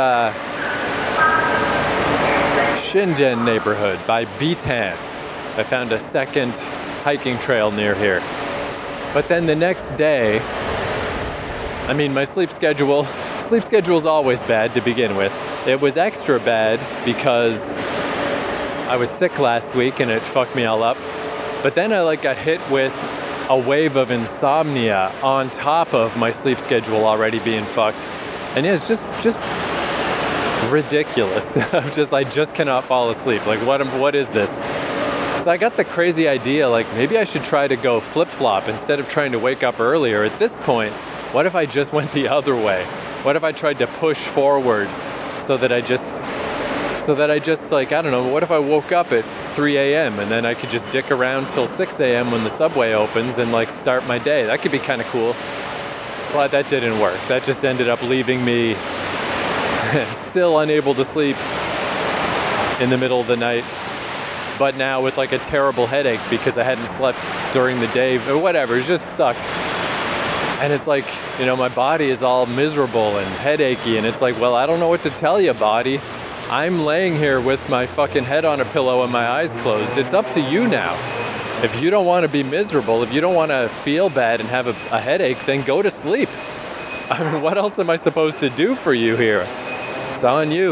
Shenzhen neighborhood by Bitan. I found a second hiking trail near here. But then the next day, I mean, my sleep schedule is always bad to begin with. It was extra bad because I was sick last week and it fucked me all up. But then I got hit with a wave of insomnia on top of my sleep schedule already being fucked. And yeah, it's just ridiculous. I just cannot fall asleep. Like, what is this? So I got the crazy idea, like maybe I should try to go flip-flop instead of trying to wake up earlier. At this point, what if I just went the other way? What if I tried to push forward so that I just like, I don't know, what if I woke up at 3 a.m. and then I could just dick around till 6 a.m. when the subway opens and like start my day? That could be kind of cool. But that didn't work. That just ended up leaving me still unable to sleep in the middle of the night, but now with like a terrible headache because I hadn't slept during the day or whatever. It just sucked. And it's like, you know, my body is all miserable and headachy, and it's like, well, I don't know what to tell you, body. I'm laying here with my fucking head on a pillow and my eyes closed. It's up to you now. If you don't want to be miserable, if you don't want to feel bad and have a headache, then go to sleep. I mean, what else am I supposed to do for you here? It's on you.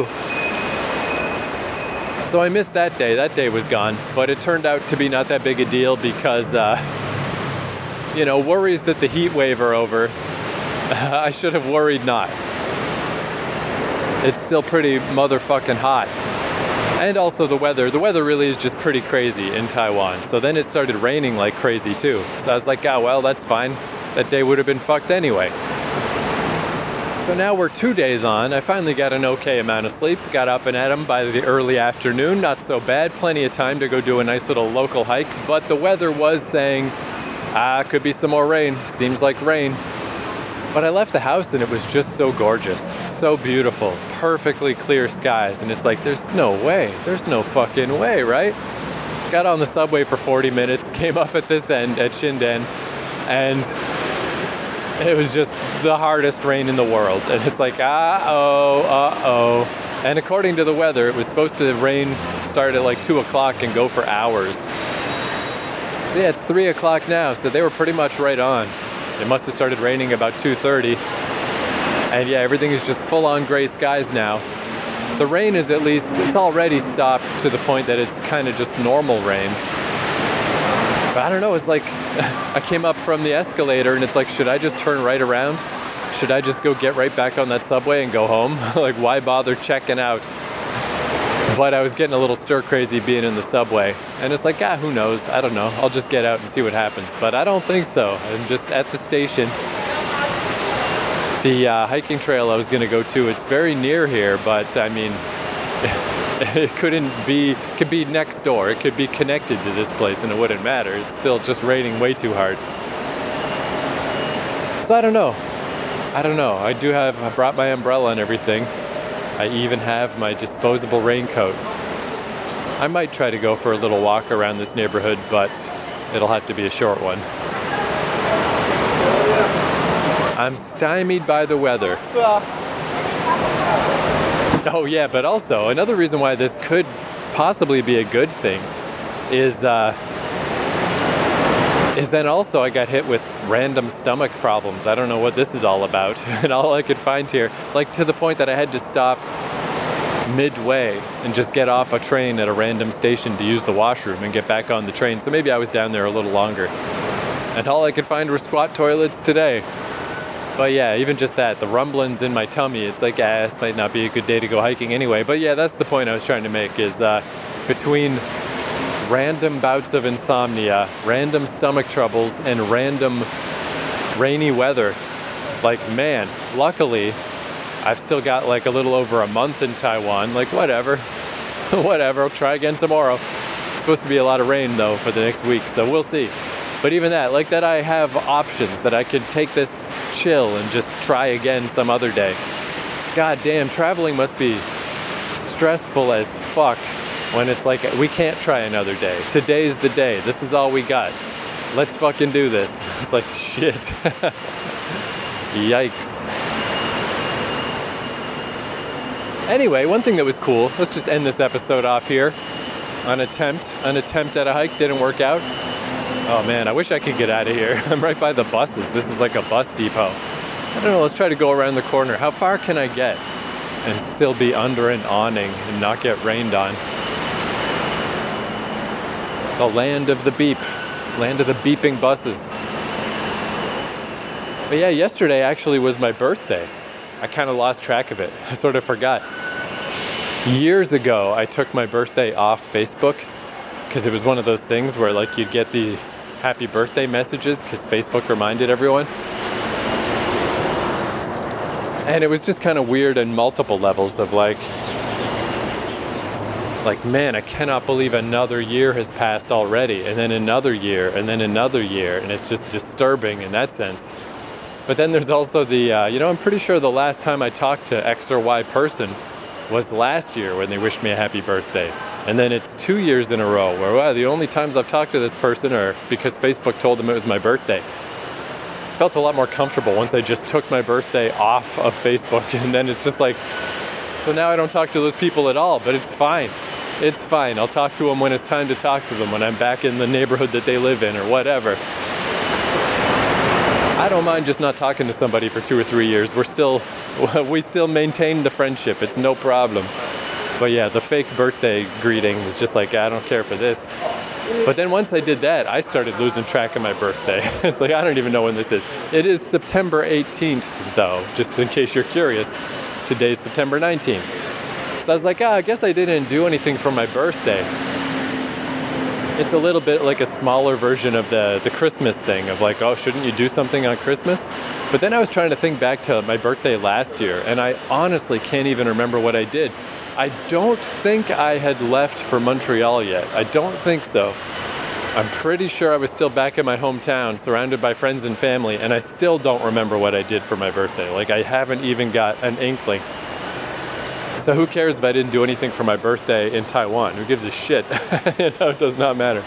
So I missed that day. That day was gone. But it turned out to be not that big a deal because, you know, worries that the heat wave are over. I should have worried not. It's still pretty motherfucking hot. And also the weather. The weather really is just pretty crazy in Taiwan. So then it started raining like crazy too. So I was like, ah, well, that's fine. That day would have been fucked anyway. So now we're 2 days on. I finally got an okay amount of sleep. Got up and at 'em by the early afternoon. Not so bad. Plenty of time to go do a nice little local hike. But the weather was saying, could be some more rain. Seems like rain. But I left the house and it was just so gorgeous. So beautiful. Perfectly clear skies. And it's like, there's no way. There's no fucking way, right? Got on the subway for 40 minutes. Came up at this end at Shinden. And it was just the hardest rain in the world. And it's like, uh-oh. And according to the weather, it was supposed to rain, start at like 2 o'clock and go for hours. So yeah, it's 3 o'clock now, so they were pretty much right on. It must have started raining about 2:30. And yeah, everything is just full-on gray skies now. The rain is at least, it's already stopped to the point that it's kind of just normal rain. But I don't know, it's like, I came up from the escalator and it's like, should I just turn right around? Should I just go get right back on that subway and go home? Like, why bother checking out? But I was getting a little stir crazy being in the subway. And it's like, who knows? I don't know. I'll just get out and see what happens. But I don't think so. I'm just at the station. The hiking trail I was going to go to, it's very near here, but I mean, it could be next door. It could be connected to this place and it wouldn't matter. It's still just raining way too hard. So I don't know. I brought my umbrella and everything. I even have my disposable raincoat. I might try to go for a little walk around this neighborhood, but it'll have to be a short one. I'm stymied by the weather. Oh yeah, but also another reason why this could possibly be a good thing is then also I got hit with random stomach problems. I don't know what this is all about. And all I could find here, like to the point that I had to stop midway and just get off a train at a random station to use the washroom and get back on the train. So maybe I was down there a little longer. And all I could find were squat toilets today. But yeah, even just that, the rumblings in my tummy, it's like, this might not be a good day to go hiking anyway. But yeah, that's the point I was trying to make, is between random bouts of insomnia, random stomach troubles, and random rainy weather, like, man, luckily, I've still got like a little over a month in Taiwan. Like, whatever, I'll try again tomorrow. It's supposed to be a lot of rain though for the next week, so we'll see. But even that, like that I have options, that I could take this chill and just try again some other day. God damn, traveling must be stressful as fuck when it's like, we can't try another day. Today's the day. This is all we got. Let's fucking do this. It's like, shit. Yikes. Anyway, one thing that was cool, let's just end this episode off here. An attempt at a hike didn't work out. Oh man, I wish I could get out of here. I'm right by the buses. This is like a bus depot. I don't know, let's try to go around the corner. How far can I get and still be under an awning and not get rained on? The land of the beep. Land of the beeping buses. But yeah, yesterday actually was my birthday. I kind of lost track of it. I sort of forgot. Years ago, I took my birthday off Facebook because it was one of those things where like you'd get the happy birthday messages because Facebook reminded everyone. And it was just kind of weird on multiple levels of like, man, I cannot believe another year has passed already, and then another year, and then another year, and it's just disturbing in that sense. But then there's also the, I'm pretty sure the last time I talked to X or Y person was last year when they wished me a happy birthday. And then it's 2 years in a row where, wow, the only times I've talked to this person are because Facebook told them it was my birthday. felt a lot more comfortable once I just took my birthday off of Facebook, and then it's just like, so now I don't talk to those people at all, but it's fine. It's fine. I'll talk to them when it's time to talk to them, when I'm back in the neighborhood that they live in or whatever. I don't mind just not talking to somebody for 2 or 3 years. We still maintain the friendship. It's no problem. But yeah, the fake birthday greeting was just like, I don't care for this. But then once I did that, I started losing track of my birthday. It's like, I don't even know when this is. It is September 18th, though, just in case you're curious. Today's September 19th. So I was like, I guess I didn't do anything for my birthday. It's a little bit like a smaller version of the Christmas thing of like, oh, shouldn't you do something on Christmas? But then I was trying to think back to my birthday last year, and I honestly can't even remember what I did. I don't think I had left for Montreal yet. I don't think so. I'm pretty sure I was still back in my hometown, surrounded by friends and family, and I still don't remember what I did for my birthday. Like, I haven't even got an inkling. So who cares if I didn't do anything for my birthday in Taiwan? Who gives a shit? It does not matter.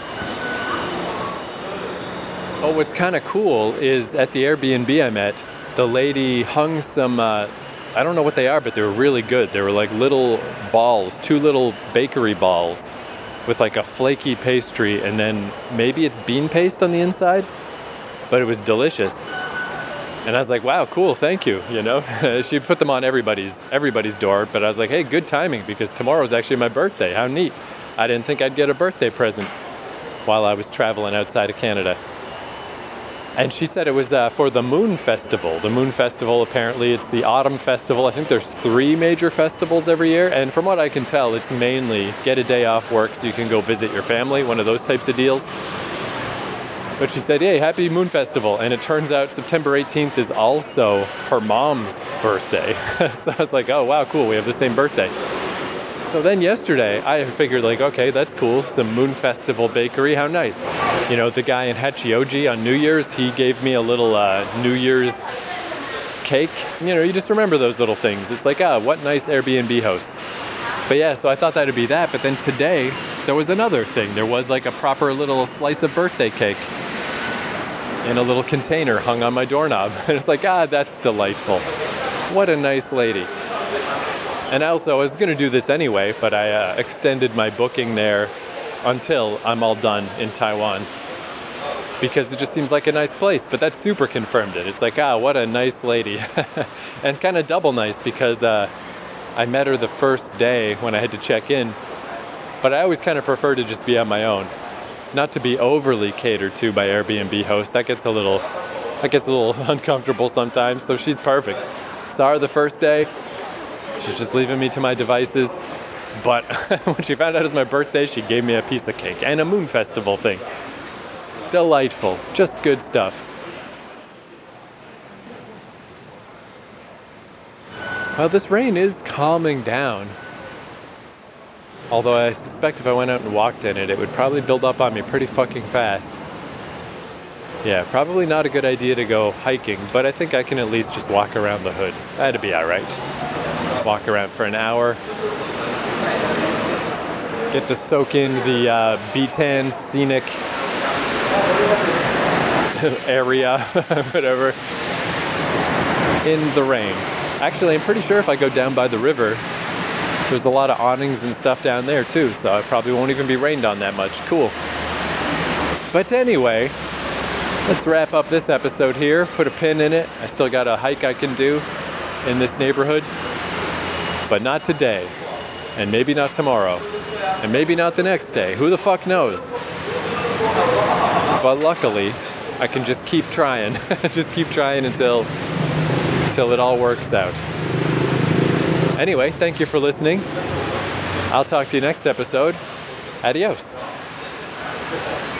Oh, what's kind of cool is at the Airbnb I'm at, the lady hung some, I don't know what they are, but they were really good. They were like little balls, 2 little bakery balls with like a flaky pastry, and then maybe it's bean paste on the inside, but it was delicious. And I was like, wow, cool, thank you, you know? She put them on everybody's door, but I was like, hey, good timing, because tomorrow's actually my birthday. How neat. I didn't think I'd get a birthday present while I was traveling outside of Canada. And she said it was for the Moon Festival. The Moon Festival, apparently, it's the autumn festival. I think there's 3 major festivals every year, and from what I can tell, it's mainly get a day off work so you can go visit your family, one of those types of deals. But she said, hey, happy Moon Festival. And it turns out September 18th is also her mom's birthday. So I was like, oh, wow, cool, we have the same birthday. So then yesterday, I figured like, okay, that's cool. Some Moon Festival bakery, how nice. You know, the guy in Hachioji on New Year's, he gave me a little New Year's cake. You know, you just remember those little things. It's like, what nice Airbnb host. But yeah, so I thought that'd be that. But then today, there was another thing. There was like a proper little slice of birthday cake in a little container hung on my doorknob. And it's like, that's delightful. What a nice lady. And also, I was going to do this anyway, but I extended my booking there until I'm all done in Taiwan, because it just seems like a nice place. But that super confirmed it. It's like, what a nice lady. And kind of double nice, because I met her the first day when I had to check in, but I always kind of prefer to just be on my own. Not to be overly catered to by Airbnb hosts. That gets a little uncomfortable sometimes, so she's perfect. Saw her the first day. She's just leaving me to my devices. But when she found out it was my birthday, she gave me a piece of cake and a Moon Festival thing. Delightful. Just good stuff. Well, this rain is calming down. Although I suspect if I went out and walked in it, it would probably build up on me pretty fucking fast. Yeah, probably not a good idea to go hiking, but I think I can at least just walk around the hood. That'd be alright. Walk around for an hour. Get to soak in the Bitan scenic area, whatever, in the rain. Actually, I'm pretty sure if I go down by the river, there's a lot of awnings and stuff down there too, so I probably won't even be rained on that much. Cool. But anyway, let's wrap up this episode here. Put a pin in it. I still got a hike I can do in this neighborhood, but not today, and maybe not tomorrow, and maybe not the next day. Who the fuck knows? But luckily, I can just keep trying. Just keep trying until it all works out. Anyway, thank you for listening. I'll talk to you next episode. Adios.